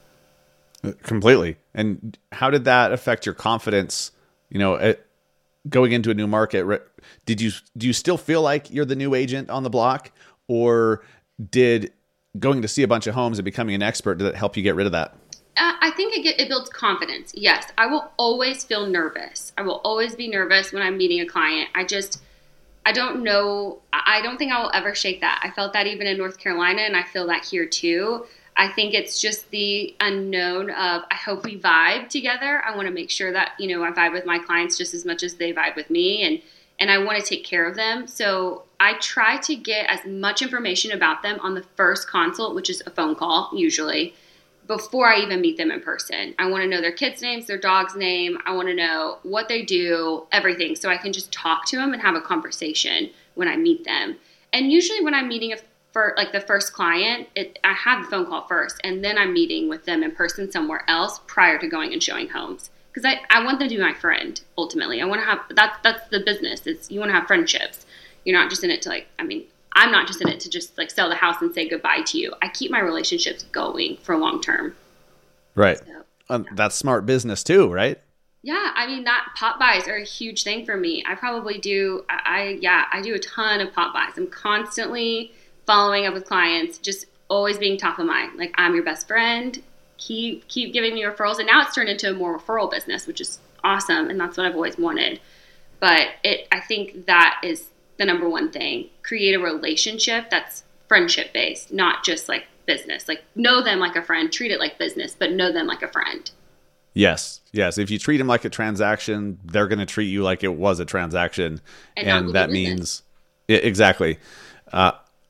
Speaker 1: Completely. And how did that affect your confidence, you know, at going into a new market? Did you, do you still feel like you're the new agent on the block, or did going to see a bunch of homes and becoming an expert, did that help you get rid of that?
Speaker 5: Uh, I think it, get, it builds confidence. Yes, I will always feel nervous. I will always be nervous when I'm meeting a client. I just, I don't know. I don't think I will ever shake that. I felt that even in North Carolina, and I feel that here too. I think it's just the unknown of, I hope we vibe together. I want to make sure that, you know, I vibe with my clients just as much as they vibe with me, and, and I want to take care of them. So I try to get as much information about them on the first consult, which is a phone call usually, before I even meet them in person. I want to know their kids' names, their dog's name. I want to know what they do, everything. So I can just talk to them and have a conversation when I meet them. And usually when I'm meeting a for like the first client, it, I have the phone call first, and then I'm meeting with them in person somewhere else prior to going and showing homes. Because I, I want them to be my friend, ultimately. I want to have, that's, that's the business. It's, you want to have friendships. You're not just in it to like, I mean, I'm not just in it to just like sell the house and say goodbye to you. I keep my relationships going for long term.
Speaker 1: Right.
Speaker 5: So,
Speaker 1: um,
Speaker 5: yeah.
Speaker 1: That's smart business too, right?
Speaker 5: Yeah. I mean, that pop buys are a huge thing for me. I probably do. I, I yeah, I do a ton of pop buys. I'm constantly following up with clients, just always being top of mind. Like, I'm your best friend. Keep, keep giving me referrals. And now it's turned into a more referral business, which is awesome. And that's what I've always wanted. But it, I think that is the number one thing. Create a relationship that's friendship based, not just like business. Like, know them like a friend, treat it like business, but know them like a friend.
Speaker 1: Yes. Yes. If you treat them like a transaction, they're going to treat you like it was a transaction.
Speaker 5: And,
Speaker 1: And, that means, yeah, exactly. Uh,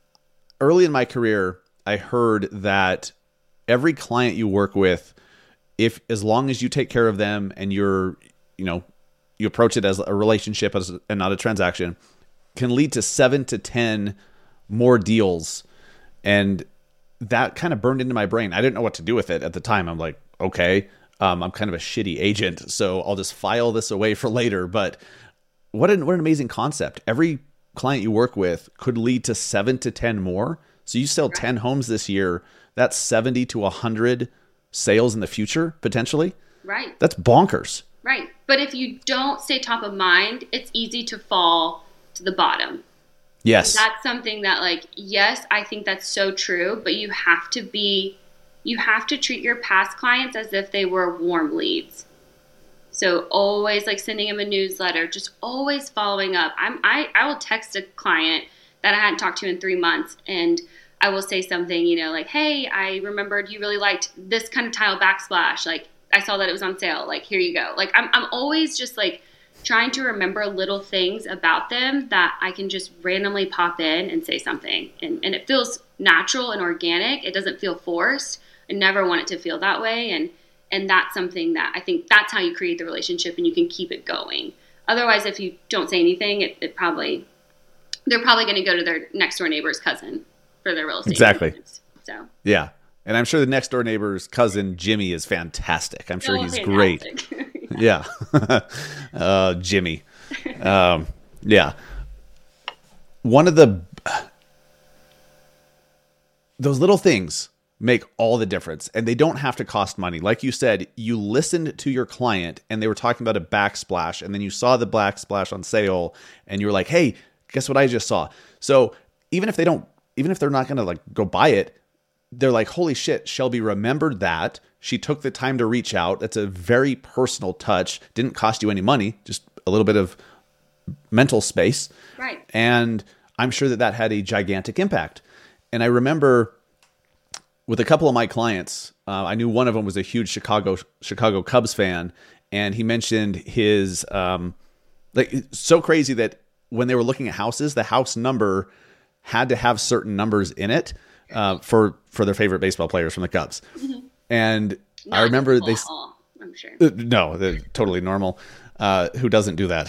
Speaker 1: early in my career, I heard that every client you work with, if, as long as you take care of them and you're, you know, you approach it as a relationship as, and not a transaction, can lead to seven to ten more deals. And that kind of burned into my brain. I didn't know what to do with it at the time. I'm like, okay, um, I'm kind of a shitty agent, so I'll just file this away for later. But what an, what an amazing concept. Every client you work with could lead to seven to ten more. So you sell right. ten homes this year. That's seventy to a hundred sales in the future, potentially.
Speaker 5: Right.
Speaker 1: That's bonkers.
Speaker 5: Right. But if you don't stay top of mind, it's easy to fall to the bottom.
Speaker 1: Yes.
Speaker 5: That's something that, like, yes, I think that's so true, but you have to be, you have to treat your past clients as if they were warm leads. So always like sending them a newsletter, just always following up. I'm, I, I will text a client that I hadn't talked to in three months and I will say something, you know, like, hey, I remembered you really liked this kind of tile backsplash. Like, I saw that it was on sale. Like, here you go. Like, I'm, I'm always just like trying to remember little things about them that I can just randomly pop in and say something. And, and it feels natural and organic. It doesn't feel forced. I never want it to feel that way. And, and that's something that I think that's how you create the relationship and you can keep it going. Otherwise, if you don't say anything, it, it probably, they're probably going to go to their next door neighbor's cousin for their real estate.
Speaker 1: Exactly.
Speaker 5: Business. So,
Speaker 1: yeah. And I'm sure the next door neighbor's cousin, Jimmy, is fantastic. I'm sure
Speaker 5: oh,
Speaker 1: he's
Speaker 5: fantastic.
Speaker 1: great. Yeah. uh, Jimmy. Um, yeah. One of the, those little things make all the difference, and they don't have to cost money. Like you said, you listened to your client and they were talking about a backsplash, and then you saw the backsplash on sale and you were like, hey, guess what I just saw? So even if they don't, even if they're not going to like go buy it, they're like, holy shit, Shelby remembered that. She took the time to reach out. That's a very personal touch. Didn't cost you any money, just a little bit of mental space.
Speaker 5: Right.
Speaker 1: And I'm sure that that had a gigantic impact. And I remember with a couple of my clients, uh, I knew one of them was a huge Chicago Chicago Cubs fan, and he mentioned his um, like so crazy that when they were looking at houses, the house number had to have certain numbers in it uh, for for their favorite baseball players from the Cubs. Mm-hmm. And
Speaker 5: Not
Speaker 1: I remember they
Speaker 5: all, I'm sure.
Speaker 1: Uh, no, they're totally normal. Uh, who doesn't do that?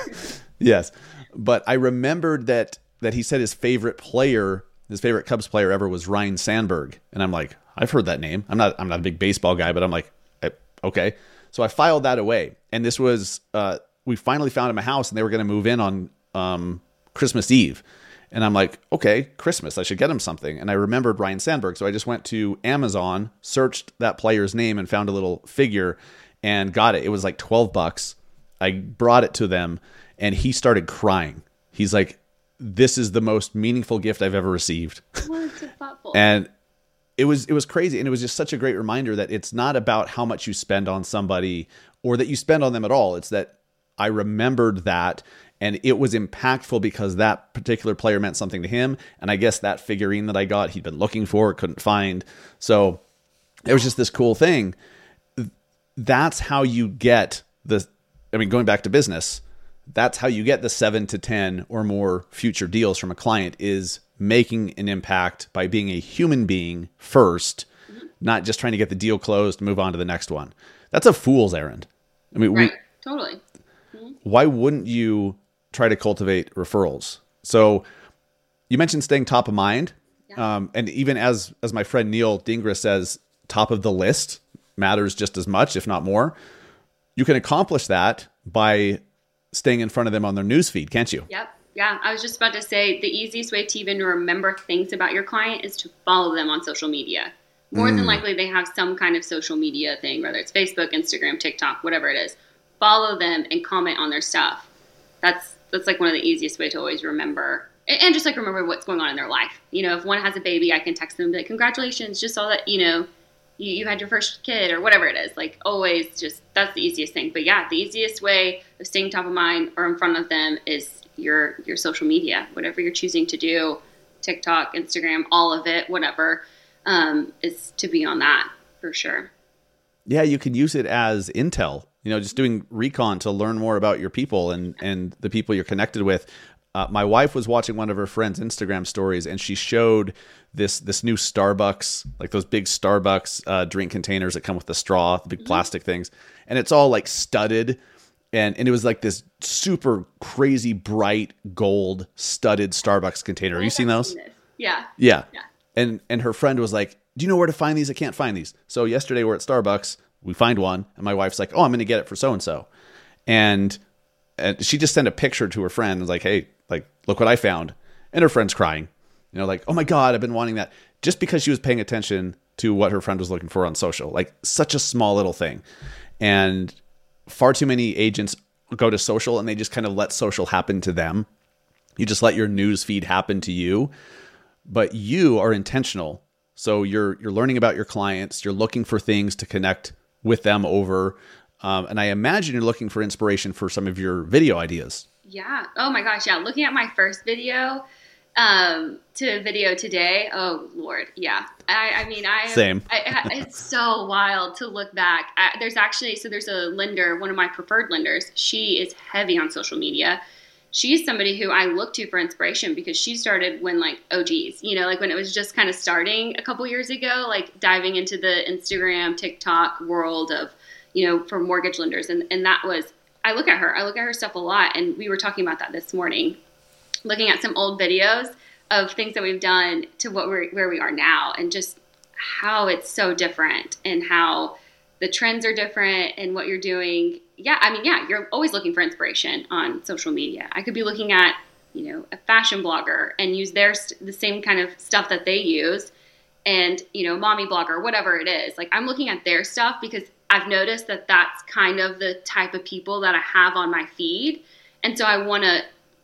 Speaker 1: Yes, but I remembered that that he said his favorite player. His favorite Cubs player ever was Ryne Sandberg. And I'm like, I've heard that name. I'm not, I'm not a big baseball guy, but I'm like, okay. So I filed that away. And this was, uh, we finally found him a house and they were going to move in on, um, Christmas Eve. And I'm like, okay, Christmas, I should get him something. And I remembered Ryne Sandberg. So I just went to Amazon, searched that player's name and found a little figure and got it. It was like twelve bucks. I brought it to them and he started crying. He's like, this is the most meaningful gift I've ever received.
Speaker 5: Well, it's so thoughtful.
Speaker 1: And it was, it was crazy. And it was just such a great reminder that it's not about how much you spend on somebody or that you spend on them at all. It's that I remembered that and it was impactful because that particular player meant something to him. And I guess that figurine that I got, he'd been looking for, couldn't find. So it was just this cool thing. That's how you get the, I mean, going back to business, that's how you get the seven to ten or more future deals from a client is making an impact by being a human being first, not just trying to get the deal closed, move on to the next one. That's a fool's errand. I mean,
Speaker 5: Right.
Speaker 1: we,
Speaker 5: Totally. Mm-hmm.
Speaker 1: Why wouldn't you try to cultivate referrals? So you mentioned staying top of mind.
Speaker 5: Yeah.
Speaker 1: Um, and even as, as my friend Neil Dingra says, top of the list matters just as much, if not more. You can accomplish that by staying in front of them on their newsfeed, can't you?
Speaker 5: Yep. Yeah. I was just about to say the easiest way to even remember things about your client is to follow them on social media. More mm. than likely they have some kind of social media thing, whether it's Facebook, Instagram, TikTok, whatever it is. Follow them and comment on their stuff. That's that's like one of the easiest way to always remember. And, and just like remember what's going on in their life. You know, if one has a baby, I can text them and be like, congratulations, just saw that, you know, you, you had your first kid or whatever it is. Like always just, that's the easiest thing. But yeah, the easiest way of staying top of mind or in front of them is your your social media, whatever you're choosing to do, TikTok, Instagram, all of it, whatever, um, is to be on that for sure.
Speaker 1: Yeah, you can use it as intel, you know, just doing recon to learn more about your people and, and the people you're connected with. Uh, my wife was watching one of her friends' Instagram stories, and she showed this this new Starbucks, like those big Starbucks uh, drink containers that come with the straw, the big plastic mm-hmm. things. And it's all like studded. And, and it was like this super crazy bright gold studded Starbucks container. Have you seen those?
Speaker 5: Yeah.
Speaker 1: Yeah.
Speaker 5: Yeah.
Speaker 1: And and her friend was like, do you know where to find these? I can't find these. So yesterday we're at Starbucks. We find one. And my wife's like, oh, I'm going to get it for so-and-so. And, and she just sent a picture to her friend and was like, hey, like, look what I found. And her friend's crying. You know, like, oh my God, I've been wanting that. Just because she was paying attention to what her friend was looking for on social. Like such a small little thing. And far too many agents go to social and they just kind of let social happen to them. You just let your news feed happen to you. But you are intentional. So you're you're learning about your clients. You're looking for things to connect with them over. Um, and I imagine you're looking for inspiration for some of your video ideas.
Speaker 5: Yeah. Oh my gosh. Yeah. Looking at my first video um, to video today. Oh Lord. Yeah. I, I mean, I,
Speaker 1: Same.
Speaker 5: I, it's so wild to look back. I, there's actually, so there's a lender, one of my preferred lenders. She is heavy on social media. She's somebody who I look to for inspiration because she started when like, oh geez, you know, like when it was just kind of starting a couple years ago, like diving into the Instagram, TikTok world of, you know, for mortgage lenders. And, and that was, I look at her, I look at her stuff a lot. And we were talking about that this morning, looking at some old videos of things that we've done to what we're, where we are now and just how it's so different and how the trends are different and what you're doing. Yeah, I mean, yeah, you're always looking for inspiration on social media. I could be looking at, you know, a fashion blogger and use their st- the same kind of stuff that they use and, you know, mommy blogger, whatever it is. Like I'm looking at their stuff because I've noticed that that's kind of the type of people that I have on my feed. And so I want to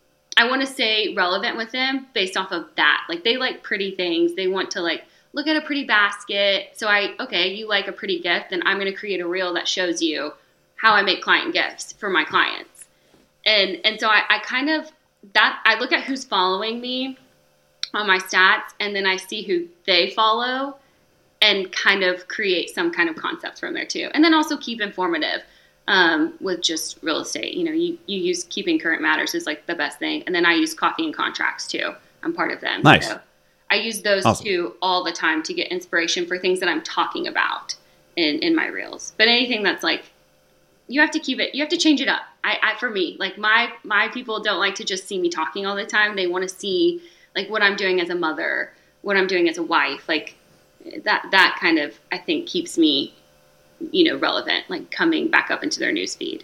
Speaker 5: I want to stay relevant with them based off of that. Like they like pretty things. They want to like look at a pretty basket. So I, okay, you like a pretty gift, then I'm going to create a reel that shows you how I make client gifts for my clients. And and so I, I kind of, that I look at who's following me on my stats, and then I see who they follow and kind of create some kind of concepts from there too. And then also keep informative um, with just real estate. You know, you, you use Keeping Current Matters is like the best thing. And then I use Coffee and Contracts too. I'm part of them.
Speaker 1: Nice.
Speaker 5: So I use those
Speaker 1: awesome.
Speaker 5: two all the time to get inspiration for things that I'm talking about in, in my reels. But anything that's like, you have to keep it, you have to change it up. I, I for me, like my, my people don't like to just see me talking all the time. They want to see like what I'm doing as a mother, what I'm doing as a wife, like that, that kind of, I think keeps me, you know, relevant, like coming back up into their news feed.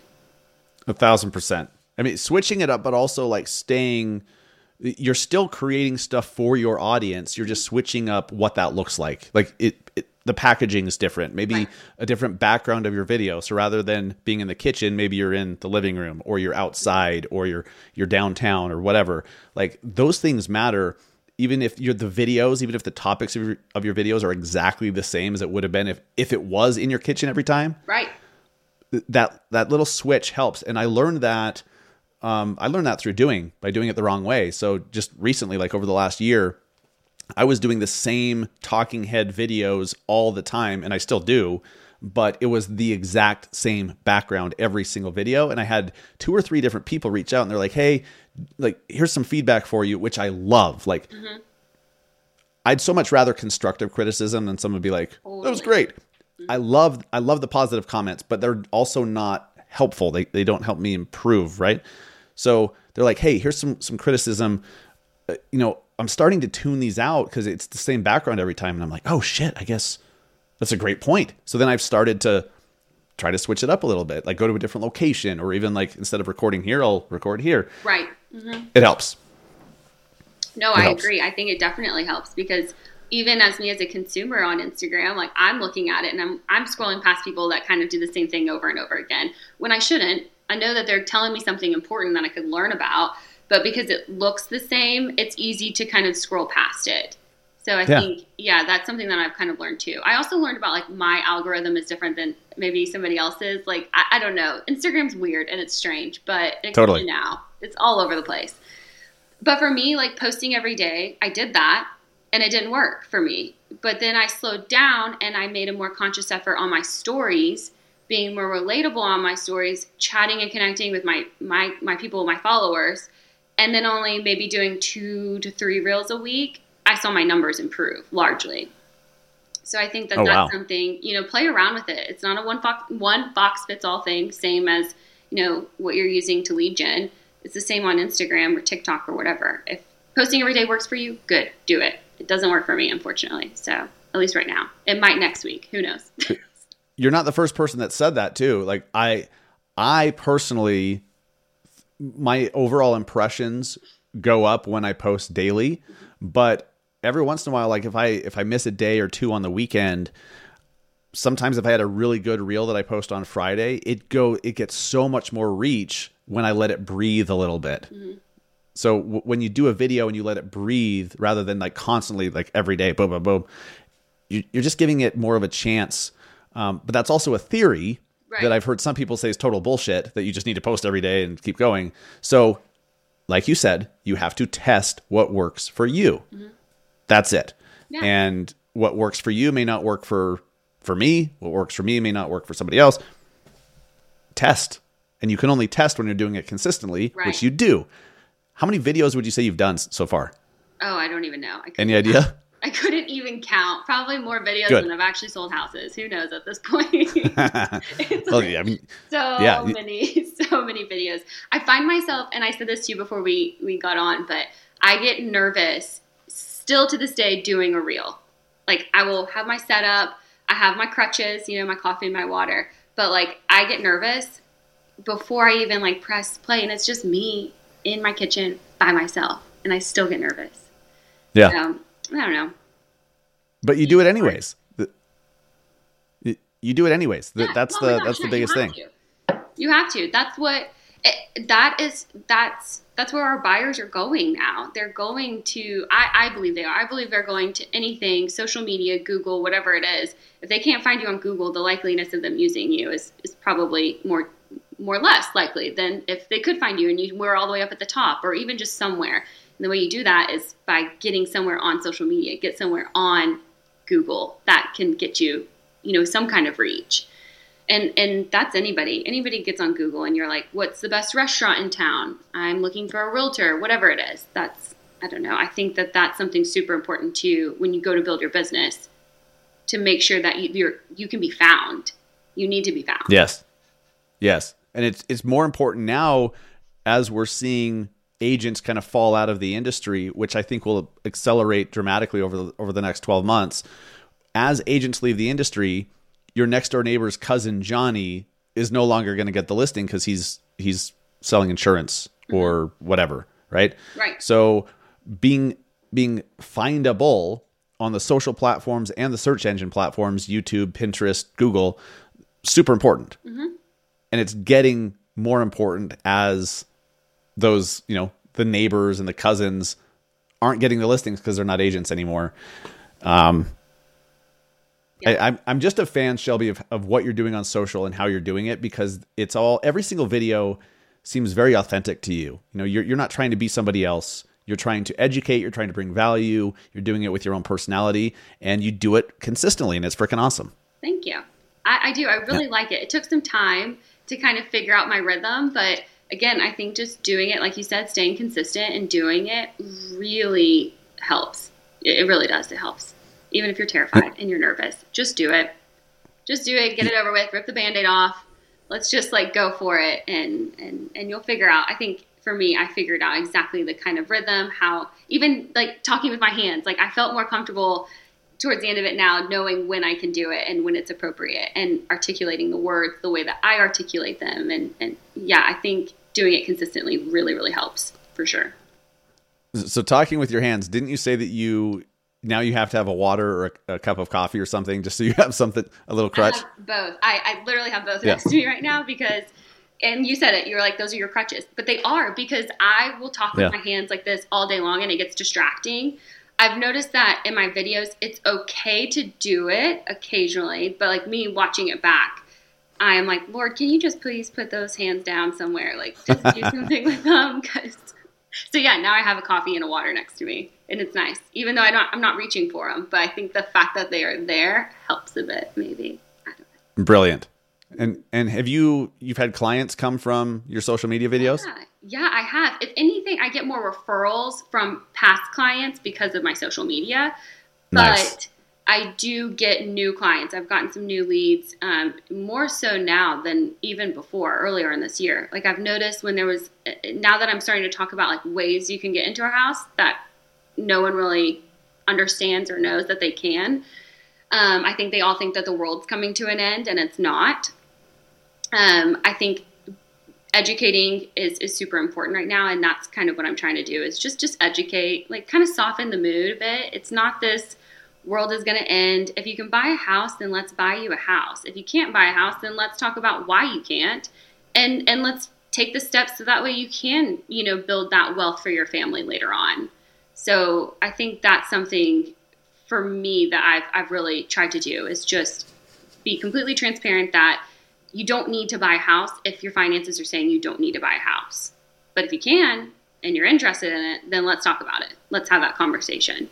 Speaker 1: A thousand percent. I mean, switching it up, but also like staying, you're still creating stuff for your audience. You're just switching up what that looks like. Like it, it the packaging is different, maybe
Speaker 5: right.
Speaker 1: a different background of your video. So rather than being in the kitchen, maybe you're in the living room or you're outside or you're, you're downtown or whatever. Like those things matter. Even if you're the videos, even if the topics of your, of your videos are exactly the same as it would have been if, if it was in your kitchen every time.
Speaker 5: Right.
Speaker 1: That, that little switch helps. And I learned that, um, I learned that through doing, by doing it the wrong way. So just recently, like over the last year, I was doing the same talking head videos all the time, and I still do, but it was the exact same background every single video. And I had two or three different people reach out and they're like, hey, like, here's some feedback for you, which I love. Like, mm-hmm. I'd so much rather constructive criticism than someone be like, that was great. I love, I love the positive comments, but they're also not helpful. They they don't help me improve. Right. So they're like, hey, here's some, some criticism. Uh, you know, I'm starting to tune these out because it's the same background every time. And I'm like, oh shit, I guess that's a great point. So then I've started to try to switch it up a little bit, like go to a different location, or even like instead of recording here, I'll record here.
Speaker 5: Right. Mm-hmm.
Speaker 1: It helps.
Speaker 5: No,
Speaker 1: It
Speaker 5: I
Speaker 1: helps.
Speaker 5: agree. I think it definitely helps because even as me as a consumer on Instagram, like I'm looking at it and I'm I'm scrolling past people that kind of do the same thing over and over again when I shouldn't. I know that they're telling me something important that I could learn about, but because it looks the same, it's easy to kind of scroll past it. So I
Speaker 1: Yeah.
Speaker 5: think, yeah, that's something that I've kind of learned too. I also learned about like my algorithm is different than maybe somebody else's. Like, I, I don't know. Instagram's weird and it's strange, but it's
Speaker 1: Totally.
Speaker 5: now it's all over the place. But for me, like posting every day, I did that and it didn't work for me. But then I slowed down and I made a more conscious effort on my stories, being more relatable on my stories, chatting and connecting with my, my, my people, my followers, and then only maybe doing two to three reels a week. I saw my numbers improve largely. So I think that
Speaker 1: Oh,
Speaker 5: that's
Speaker 1: wow.
Speaker 5: something, you know, play around with it. It's not a one box, one box fits all thing, same as, you know, what you're using to lead gen. It's the same on Instagram or TikTok or whatever. If posting every day works for you, good, do it. It doesn't work for me, unfortunately. So at least right now. It might next week. Who knows?
Speaker 1: You're not the first person that said that too. Like I, I personally, my overall impressions go up when I post daily, but every once in a while, like if I, if I miss a day or two on the weekend, sometimes if I had a really good reel that I post on Friday, it go, it gets so much more reach when I let it breathe a little bit. Mm-hmm. So w- when you do a video and you let it breathe rather than like constantly like every day, boom, boom, boom, you, you're just giving it more of a chance. Um, but that's also a theory
Speaker 5: Right.
Speaker 1: that I've heard some people say is total bullshit, that you just need to post every day and keep going. So like you said, you have to test what works for you. Mm-hmm. That's it.
Speaker 5: Yeah.
Speaker 1: And what works for you may not work for, for me. What works for me may not work for somebody else. Test. And you can only test when you're doing it consistently,
Speaker 5: Right.
Speaker 1: which you do. How many videos would you say you've done so far?
Speaker 5: Oh, I don't even know. I couldn't
Speaker 1: Any idea?
Speaker 5: count. I couldn't even count. Probably more videos
Speaker 1: Good.
Speaker 5: than I've actually sold houses. Who knows at this point? It's
Speaker 1: Well,
Speaker 5: like
Speaker 1: yeah, I mean,
Speaker 5: so
Speaker 1: yeah.
Speaker 5: many, so many videos. I find myself, and I said this to you before we, we got on, but I get nervous still to this day doing a reel. Like I will have my setup. I have my crutches, you know, my coffee and my water. But like I get nervous before I even like press play, and it's just me in my kitchen by myself, and I still get nervous.
Speaker 1: yeah.
Speaker 5: So, I don't know.
Speaker 1: But you do it anyways. The- you- You do it anyways. The-
Speaker 5: Yeah.
Speaker 1: That's
Speaker 5: Oh my
Speaker 1: the
Speaker 5: gosh,
Speaker 1: that's the
Speaker 5: yeah,
Speaker 1: biggest
Speaker 5: you have
Speaker 1: thing.
Speaker 5: to. You have to. That's what it, that is. That's that's where our buyers are going now. They're going to. I, I believe they are. I believe they're going to anything, social media, Google, whatever it is. If they can't find you on Google, the likeliness of them using you is is probably more more or less likely than if they could find you and you were all the way up at the top or even just somewhere. And the way you do that is by getting somewhere on social media, get somewhere on Google that can get you, you know, some kind of reach. And and that's anybody. Anybody gets on Google and you're like, what's the best restaurant in town? I'm looking for a realtor, whatever it is. That's, I don't know. I think that that's something super important too when you go to build your business, to make sure that you, you're, you can be found. You need to be found.
Speaker 1: Yes. Yes. And it's it's more important now as we're seeing agents kind of fall out of the industry, which I think will accelerate dramatically over the, over the next twelve months. As agents leave the industry, your next door neighbor's cousin Johnny is no longer going to get the listing because he's he's selling insurance or whatever, right?
Speaker 5: Right.
Speaker 1: So being being findable on the social platforms and the search engine platforms, YouTube, Pinterest, Google, super important.
Speaker 5: Mm-hmm.
Speaker 1: And it's getting more important as those, you know, the neighbors and the cousins aren't getting the listings because they're not agents anymore. Um,
Speaker 5: Yeah.
Speaker 1: I, I'm I'm just a fan, Shelby, of, of what you're doing on social and how you're doing it, because it's all, every single video seems very authentic to you. You know, you're you're not trying to be somebody else. You're trying to educate. You're trying to bring value. You're doing it with your own personality, and you do it consistently, and it's freaking awesome.
Speaker 5: Thank you. I, I do. I really
Speaker 1: Yeah.
Speaker 5: like it. It took some time to kind of figure out my rhythm, but again, I think just doing it, like you said, staying consistent and doing it really helps. It, it really does. It helps. Even if you're terrified and you're nervous, just do it. Just do it. Get it over with. Rip the Band-Aid off. Let's just like go for it. And, and, and you'll figure out, I think for me, I figured out exactly the kind of rhythm, how even like talking with my hands, like I felt more comfortable towards the end of it now, knowing when I can do it and when it's appropriate, and articulating the words the way that I articulate them. And, and yeah, I think doing it consistently really, really helps for sure.
Speaker 1: So talking with your hands, didn't you say that you, now you have to have a water or a, a cup of coffee or something just so you have something, a little crutch?
Speaker 5: I have both. I, I literally have both
Speaker 1: Yeah.
Speaker 5: next to me right now because, and you said it, you were like, those are your crutches, but they are, because I will talk with
Speaker 1: Yeah.
Speaker 5: my hands like this all day long and it gets distracting. I've noticed that in my videos, it's okay to do it occasionally, but like me watching it back, I am like, Lord, can you just please put those hands down somewhere? Like just do something with them. Cause so yeah, now I have a coffee and a water next to me and it's nice, even though I don't, I'm not reaching for them, but I think the fact that they are there helps a bit, maybe. I don't know.
Speaker 1: Brilliant. And, and have you, you've had clients come from your social media videos?
Speaker 5: Yeah. Yeah, I have. If anything, I get more referrals from past clients because of my social media.
Speaker 1: Nice.
Speaker 5: But I do get new clients. I've gotten some new leads, um, more so now than even before, earlier in this year. Like I've noticed when there was, now that I'm starting to talk about like ways you can get into our house that no one really understands or knows that they can. Um, I think they all think that the world's coming to an end, and it's not. Um, I think educating is, is super important right now. And that's kind of what I'm trying to do is just, just educate, like kind of soften the mood a bit. It's not this world is going to end. If you can buy a house, then let's buy you a house. If you can't buy a house, then let's talk about why you can't. And, and let's take the steps so that way you can, you know, build that wealth for your family later on. So I think that's something for me that I've, I've really tried to do is just be completely transparent that you don't need to buy a house if your finances are saying you don't need to buy a house. But if you can and you're interested in it, then let's talk about it. Let's have that conversation.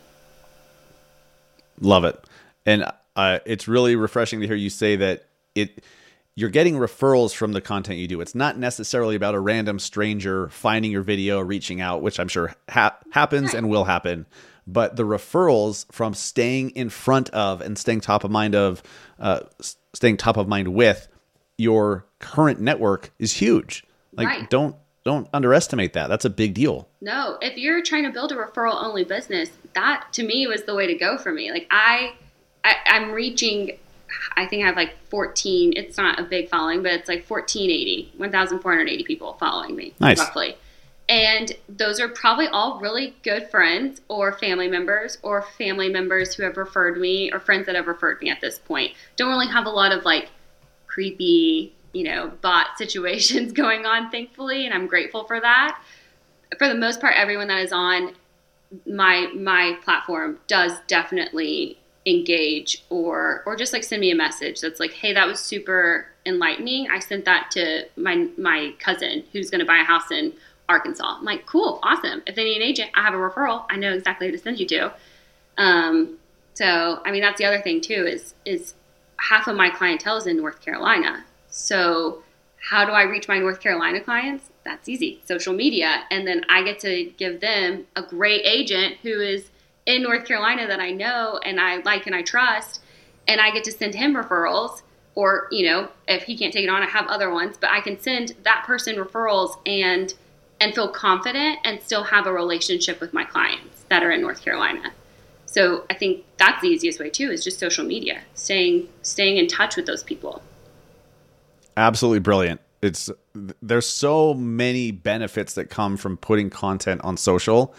Speaker 1: Love it. And uh, it's really refreshing to hear you say that it you're getting referrals from the content you do. It's not necessarily about a random stranger finding your video, reaching out, which I'm sure ha- happens
Speaker 5: Right.
Speaker 1: and will happen. But the referrals from staying in front of and staying top of mind of, uh, staying top of mind with your current network is huge. Like
Speaker 5: Right.
Speaker 1: don't don't underestimate that. That's a big deal.
Speaker 5: No, if you're trying to build a referral only business, that to me was the way to go for me. Like I, I I'm reaching, I think I have like fourteen, it's not a big following, but it's like fourteen eighty, one thousand four hundred eighty people following me,
Speaker 1: Nice.
Speaker 5: roughly. And those are probably all really good friends or family members or family members who have referred me or friends that have referred me at this point. Don't really have a lot of like creepy, you know, bot situations going on, thankfully, and I'm grateful for that. For the most part, everyone that is on my my platform does definitely engage or or just like send me a message that's like, hey, that was super enlightening. I sent that to my my cousin who's going to buy a house in Arkansas. I'm like, cool, awesome. If they need an agent, I have a referral. I know exactly who to send you to. Um, so, I mean, that's the other thing too, is is half of my clientele is in North Carolina. So how do I reach my North Carolina clients? That's easy. Social media. And then I get to give them a great agent who is in North Carolina that I know and I like and I trust. And I get to send him referrals. Or, you know, if he can't take it on, I have other ones. But I can send that person referrals and and feel confident and still have a relationship with my clients that are in North Carolina. So I think that's the easiest way too, is just social media, staying staying in touch with those people.
Speaker 1: Absolutely brilliant. It's there's so many benefits that come from putting content on social,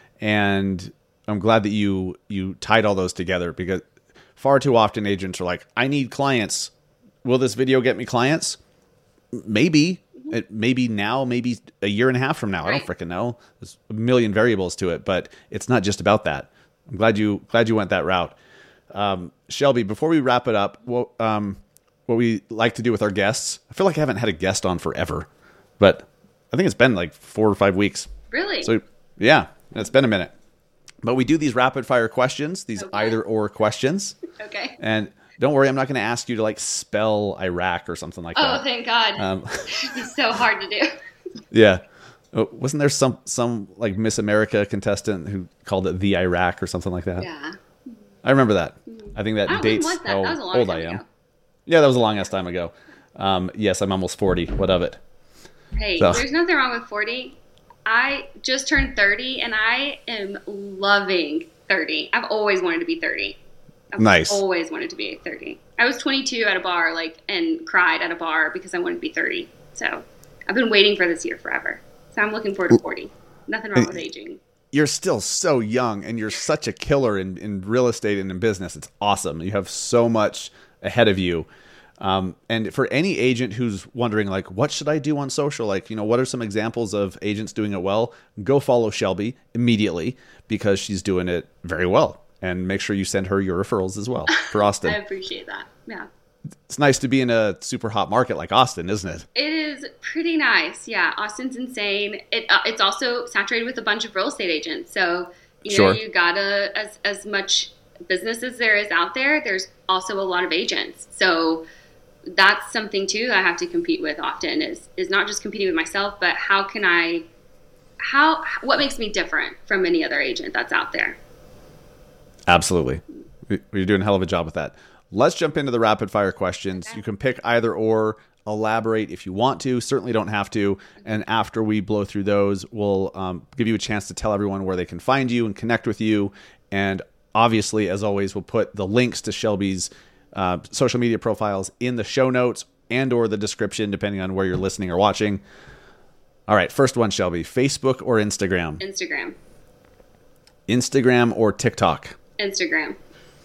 Speaker 1: and I'm glad that you you tied all those together, because far too often agents are like, I need clients. Will this video get me clients? Maybe. It, maybe now, maybe a year and a half from now.
Speaker 5: Right.
Speaker 1: I don't freaking know. There's a million variables to it, but it's not just about that. I'm glad you glad you went that route. Um, Shelby, before we wrap it up, what, um, what we like to do with our guests, I feel like I haven't had a guest on forever, but I think it's been like four or five weeks.
Speaker 5: Really?
Speaker 1: So yeah, it's been a minute. But we do these rapid fire questions, these
Speaker 5: Okay.
Speaker 1: either or questions.
Speaker 5: Okay.
Speaker 1: And don't worry, I'm not going to ask you to like spell Iraq or something like
Speaker 5: Oh,
Speaker 1: that.
Speaker 5: thank God.
Speaker 1: Um,
Speaker 5: It's so hard to do.
Speaker 1: yeah. Oh, wasn't there some some like Miss America contestant who called it the Iraq or something like that?
Speaker 5: Yeah.
Speaker 1: I remember that. I think that
Speaker 5: I don't
Speaker 1: dates
Speaker 5: think it was that.
Speaker 1: how
Speaker 5: That was a long
Speaker 1: old
Speaker 5: time
Speaker 1: I am.
Speaker 5: ago.
Speaker 1: Yeah, that was a long ass time ago. Um, yes, I'm almost forty. What of it?
Speaker 5: Hey,
Speaker 1: So-
Speaker 5: there's nothing wrong with forty. I just turned thirty, and I am loving thirty. I've always wanted to be thirty. I've
Speaker 1: Nice.
Speaker 5: always wanted to be thirty. I was twenty-two at a bar, like, and cried at a bar because I wanted to be thirty. So I've been waiting for this year forever. So I'm looking forward to forty. Nothing wrong with aging.
Speaker 1: You're still so young, and you're such a killer in, in real estate and in business. It's awesome. You have so much ahead of you. Um, and for any agent who's wondering, like, what should I do on social? Like, you know, what are some examples of agents doing it well? Go follow Shelby immediately because she's doing it very well. And make sure you send her your referrals as well for Austin.
Speaker 5: I appreciate that. Yeah.
Speaker 1: It's nice to be in a super hot market like Austin, isn't it?
Speaker 5: It is pretty nice. Yeah. Austin's insane. It uh, It's also saturated with a bunch of real estate agents. So, you know,
Speaker 1: Sure.
Speaker 5: you gotta, as, as much business as there is out there, there's also a lot of agents. So that's something too that I have to compete with often is, is not just competing with myself, but how can I, how, what makes me different from any other agent that's out there?
Speaker 1: Absolutely. You're doing a hell of a job with that. Let's jump into the rapid fire questions.
Speaker 5: Okay.
Speaker 1: You can pick either or, elaborate if you want to, certainly don't have to. And after we blow through those, we'll um, give you a chance to tell everyone where they can find you and connect with you. And obviously, as always, we'll put the links to Shelby's uh, social media profiles in the show notes and or the description, depending on where you're listening or watching. All right, first one, Shelby, Facebook or Instagram?
Speaker 5: Instagram.
Speaker 1: Instagram or TikTok?
Speaker 5: Instagram.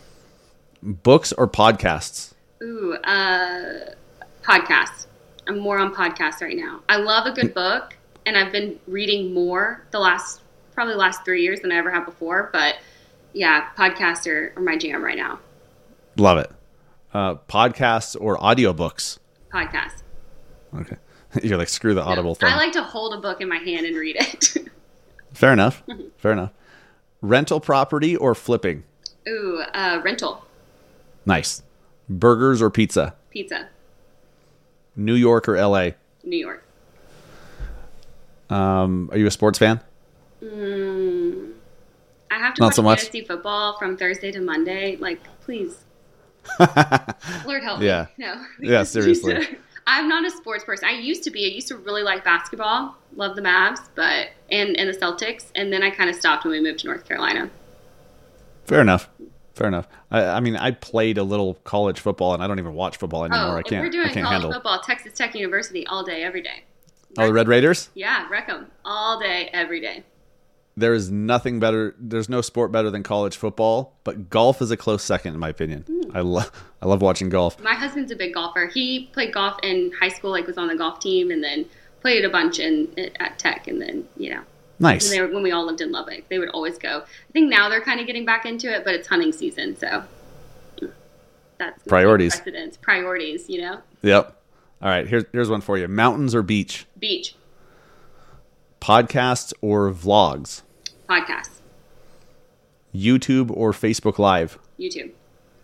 Speaker 1: Books or podcasts?
Speaker 5: Ooh, uh, podcasts. I'm more on podcasts right now. I love a good book, and I've been reading more the last, probably the last three years than I ever have before. But yeah, podcasts are, are my jam right now.
Speaker 1: Love it. Uh, podcasts or audiobooks?
Speaker 5: Podcasts.
Speaker 1: Okay. You're like, screw the Audible thing.
Speaker 5: I like to hold a book in my hand and read it.
Speaker 1: Fair enough. Fair enough. Rental property or flipping?
Speaker 5: Ooh, uh, rental.
Speaker 1: Nice. Burgers or pizza?
Speaker 5: Pizza.
Speaker 1: New York or L A?
Speaker 5: New York.
Speaker 1: Um, are you a sports fan?
Speaker 5: Mm, I have to
Speaker 1: Not
Speaker 5: watch
Speaker 1: so much.
Speaker 5: fantasy football from Thursday to Monday. Like, please. Lord help
Speaker 1: Yeah.
Speaker 5: me. No.
Speaker 1: Yeah, seriously.
Speaker 5: I'm not a sports person. I used to be. I used to really like basketball. Love the Mavs, but and, and the Celtics. And then I kind of stopped when we moved to North Carolina.
Speaker 1: Fair enough. Fair enough. I, I mean, I played a little college football, and I don't even watch football anymore.
Speaker 5: Oh,
Speaker 1: I
Speaker 5: if
Speaker 1: can't.
Speaker 5: we're doing
Speaker 1: I can't
Speaker 5: college
Speaker 1: handle.
Speaker 5: football, Texas Tech University all day, every day.
Speaker 1: Oh, the Red Raiders?
Speaker 5: Yeah, wreck 'em all day, every day.
Speaker 1: There is nothing better. There's no sport better than college football, but golf is a close second, in my opinion.
Speaker 5: Hmm.
Speaker 1: I love. I love watching golf.
Speaker 5: My husband's a big golfer. He played golf in high school, like was on the golf team, and then played a bunch in at Tech, and then you know.
Speaker 1: Nice.
Speaker 5: When, they were, when we all lived in Lubbock, they would always go. I think now they're kind of getting back into it, but it's hunting season, so that's
Speaker 1: Priorities.
Speaker 5: Precedence, priorities, you know.
Speaker 1: Yep. All right. Here's here's one for you. Mountains or beach?
Speaker 5: Beach,
Speaker 1: Podcasts or vlogs?
Speaker 5: podcasts,
Speaker 1: YouTube or Facebook Live?
Speaker 5: YouTube.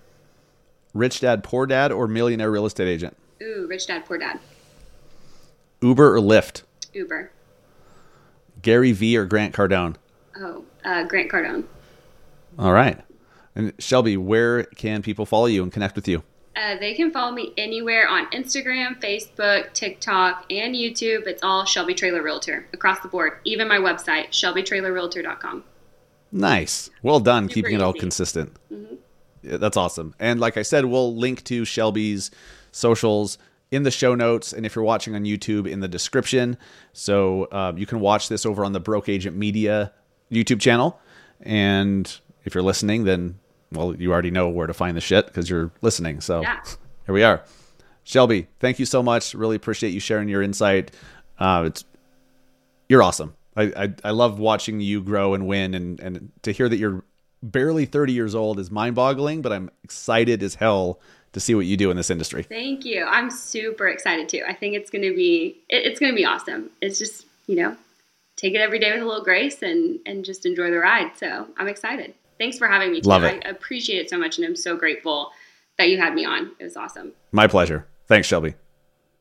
Speaker 1: Rich Dad Poor Dad or Millionaire Real Estate Agent?
Speaker 5: Ooh, Rich Dad Poor Dad.
Speaker 1: Uber or Lyft?
Speaker 5: Uber.
Speaker 1: Gary Vee or Grant Cardone?
Speaker 5: Oh, uh, Grant Cardone.
Speaker 1: All right. And Shelby, where can people follow you and connect with you?
Speaker 5: Uh, they can follow me anywhere on Instagram, Facebook, TikTok, and YouTube. It's all Shelby Traylor Realtor across the board. Even my website, shelby trailer realtor dot com.
Speaker 1: Nice. Well done,
Speaker 5: Super
Speaker 1: keeping it all
Speaker 5: easy.
Speaker 1: consistent. Yeah, that's awesome. And like I said, we'll link to Shelby's socials in the show notes, and if you're watching on YouTube, in the description. So um, you can watch this over on the Broke Agent Media YouTube channel. And if you're listening, then, well, you already know where to find the shit because you're listening. So
Speaker 5: Yeah.
Speaker 1: here we are. Shelby, thank you so much. Really appreciate you sharing your insight. Uh, it's You're awesome. I, I, I love watching you grow and win, and, and to hear that you're barely thirty years old is mind-boggling, but I'm excited as hell to see what you do in this industry.
Speaker 5: Thank you. I'm super excited too. I think it's going to be it, it's going to be awesome. It's just, you know, take it every day with a little grace and and just enjoy the ride. So I'm excited. Thanks for having me today.
Speaker 1: Love it.
Speaker 5: I appreciate it so much, and I'm so grateful that you had me on. It was awesome.
Speaker 1: My pleasure. Thanks, Shelby.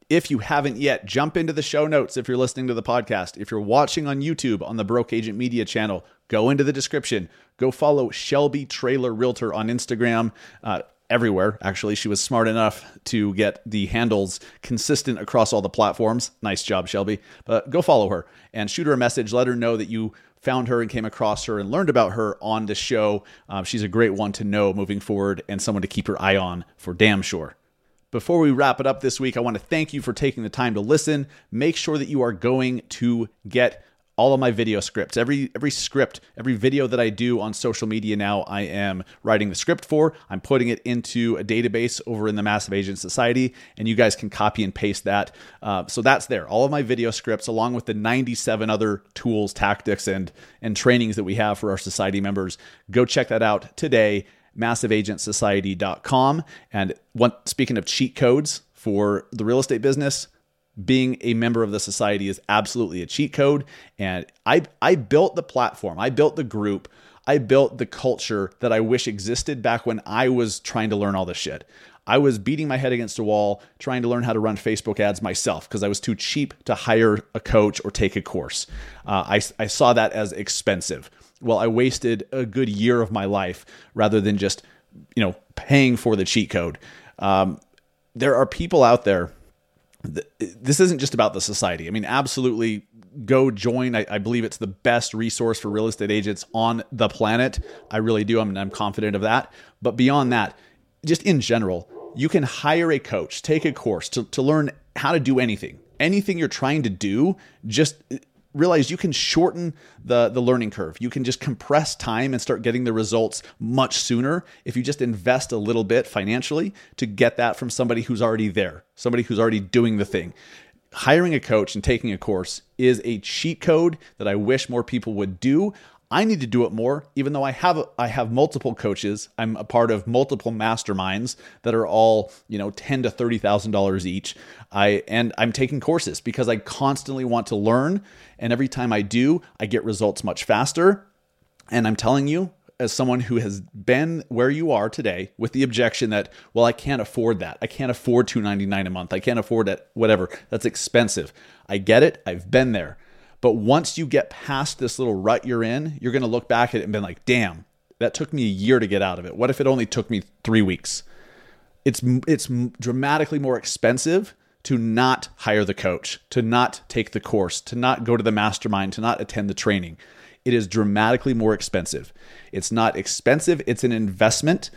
Speaker 1: If you haven't yet, jump into the show notes if you're listening to the podcast. If you're watching on YouTube on the Broke Agent Media channel, go into the description. Go follow Shelby Traylor Realtor on Instagram, uh, everywhere. Actually, she was smart enough to get the handles consistent across all the platforms. Nice job, Shelby. But go follow her and shoot her a message. Let her know that you found her and came across her and learned about her on the show. Um, she's a great one to know moving forward and someone to keep your eye on for damn sure. Before we wrap it up this week, I want to thank you for taking the time to listen. Make sure that you are going to get all of my video scripts. Every every script, every video that I do on social media now, I am writing the script for. I'm putting it into a database over in the Massive Agent Society, and you guys can copy and paste that. Uh, so that's there. All of my video scripts, along with the ninety-seven other tools, tactics, and, and trainings that we have for our society members. Go check that out today. massive agent society dot com. And one, speaking of cheat codes for the real estate business, being a member of the society is absolutely a cheat code. And I, I built the platform, I built the group, I built the culture that I wish existed back when I was trying to learn all this shit. I was beating my head against a wall trying to learn how to run Facebook ads myself because I was too cheap to hire a coach or take a course. Uh, I, I saw that as expensive. Well, I wasted a good year of my life rather than just, you know, paying for the cheat code. Um, there are people out there. Th- this isn't just about the society. I mean, absolutely go join. I, I believe it's the best resource for real estate agents on the planet. I really do. I'm, I'm confident of that. But beyond that, just in general, you can hire a coach, take a course to, to learn how to do anything. Anything you're trying to do, just realize you can shorten the, the learning curve. You can just compress time and start getting the results much sooner if you just invest a little bit financially to get that from somebody who's already there, somebody who's already doing the thing. Hiring a coach and taking a course is a cheat code that I wish more people would do. I need to do it more, even though I have I have multiple coaches. I'm a part of multiple masterminds that are all, you know, ten to thirty thousand dollars each. I and I'm taking courses because I constantly want to learn, and every time I do, I get results much faster. And I'm telling you, as someone who has been where you are today, with the objection that, well, I can't afford that. I can't afford two hundred ninety-nine dollars a month. I can't afford it. Whatever. That's expensive. I get it. I've been there. But once you get past this little rut you're in, you're going to look back at it and be like, damn, that took me a year to get out of it. What if it only took me three weeks? It's it's dramatically more expensive to not hire the coach, to not take the course, to not go to the mastermind, to not attend the training. It is dramatically more expensive. It's not expensive. It's an investment.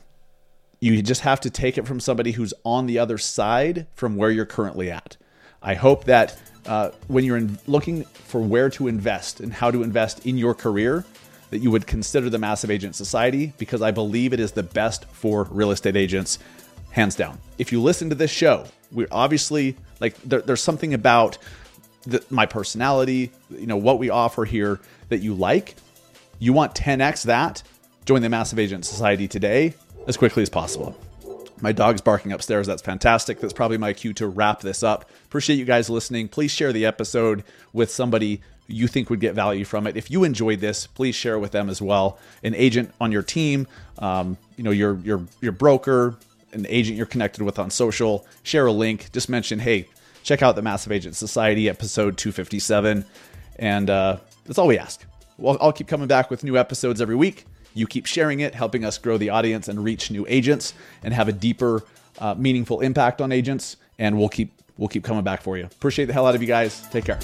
Speaker 1: You just have to take it from somebody who's on the other side from where you're currently at. I hope that uh, when you're in, looking for where to invest and how to invest in your career, that you would consider the Massive Agent Society, because I believe it is the best for real estate agents, hands down. If you listen to this show, we're obviously like there, there's something about the, my personality, you know, what we offer here that you like. You want ten X that? Join the Massive Agent Society today as quickly as possible. My dog's barking upstairs. That's fantastic. That's probably my cue to wrap this up. Appreciate you guys listening. Please share the episode with somebody you think would get value from it. If you enjoyed this, please share it with them as well. An agent on your team, um, you know, your your your broker, an agent you're connected with on social, share a link. Just mention, hey, check out the Massive Agent Society episode two fifty-seven. And uh, that's all we ask. Well, I'll keep coming back with new episodes every week. You keep sharing it, helping us grow the audience and reach new agents and have a deeper, uh, meaningful impact on agents. And we'll keep we'll keep coming back for you. Appreciate the hell out of you guys. Take care.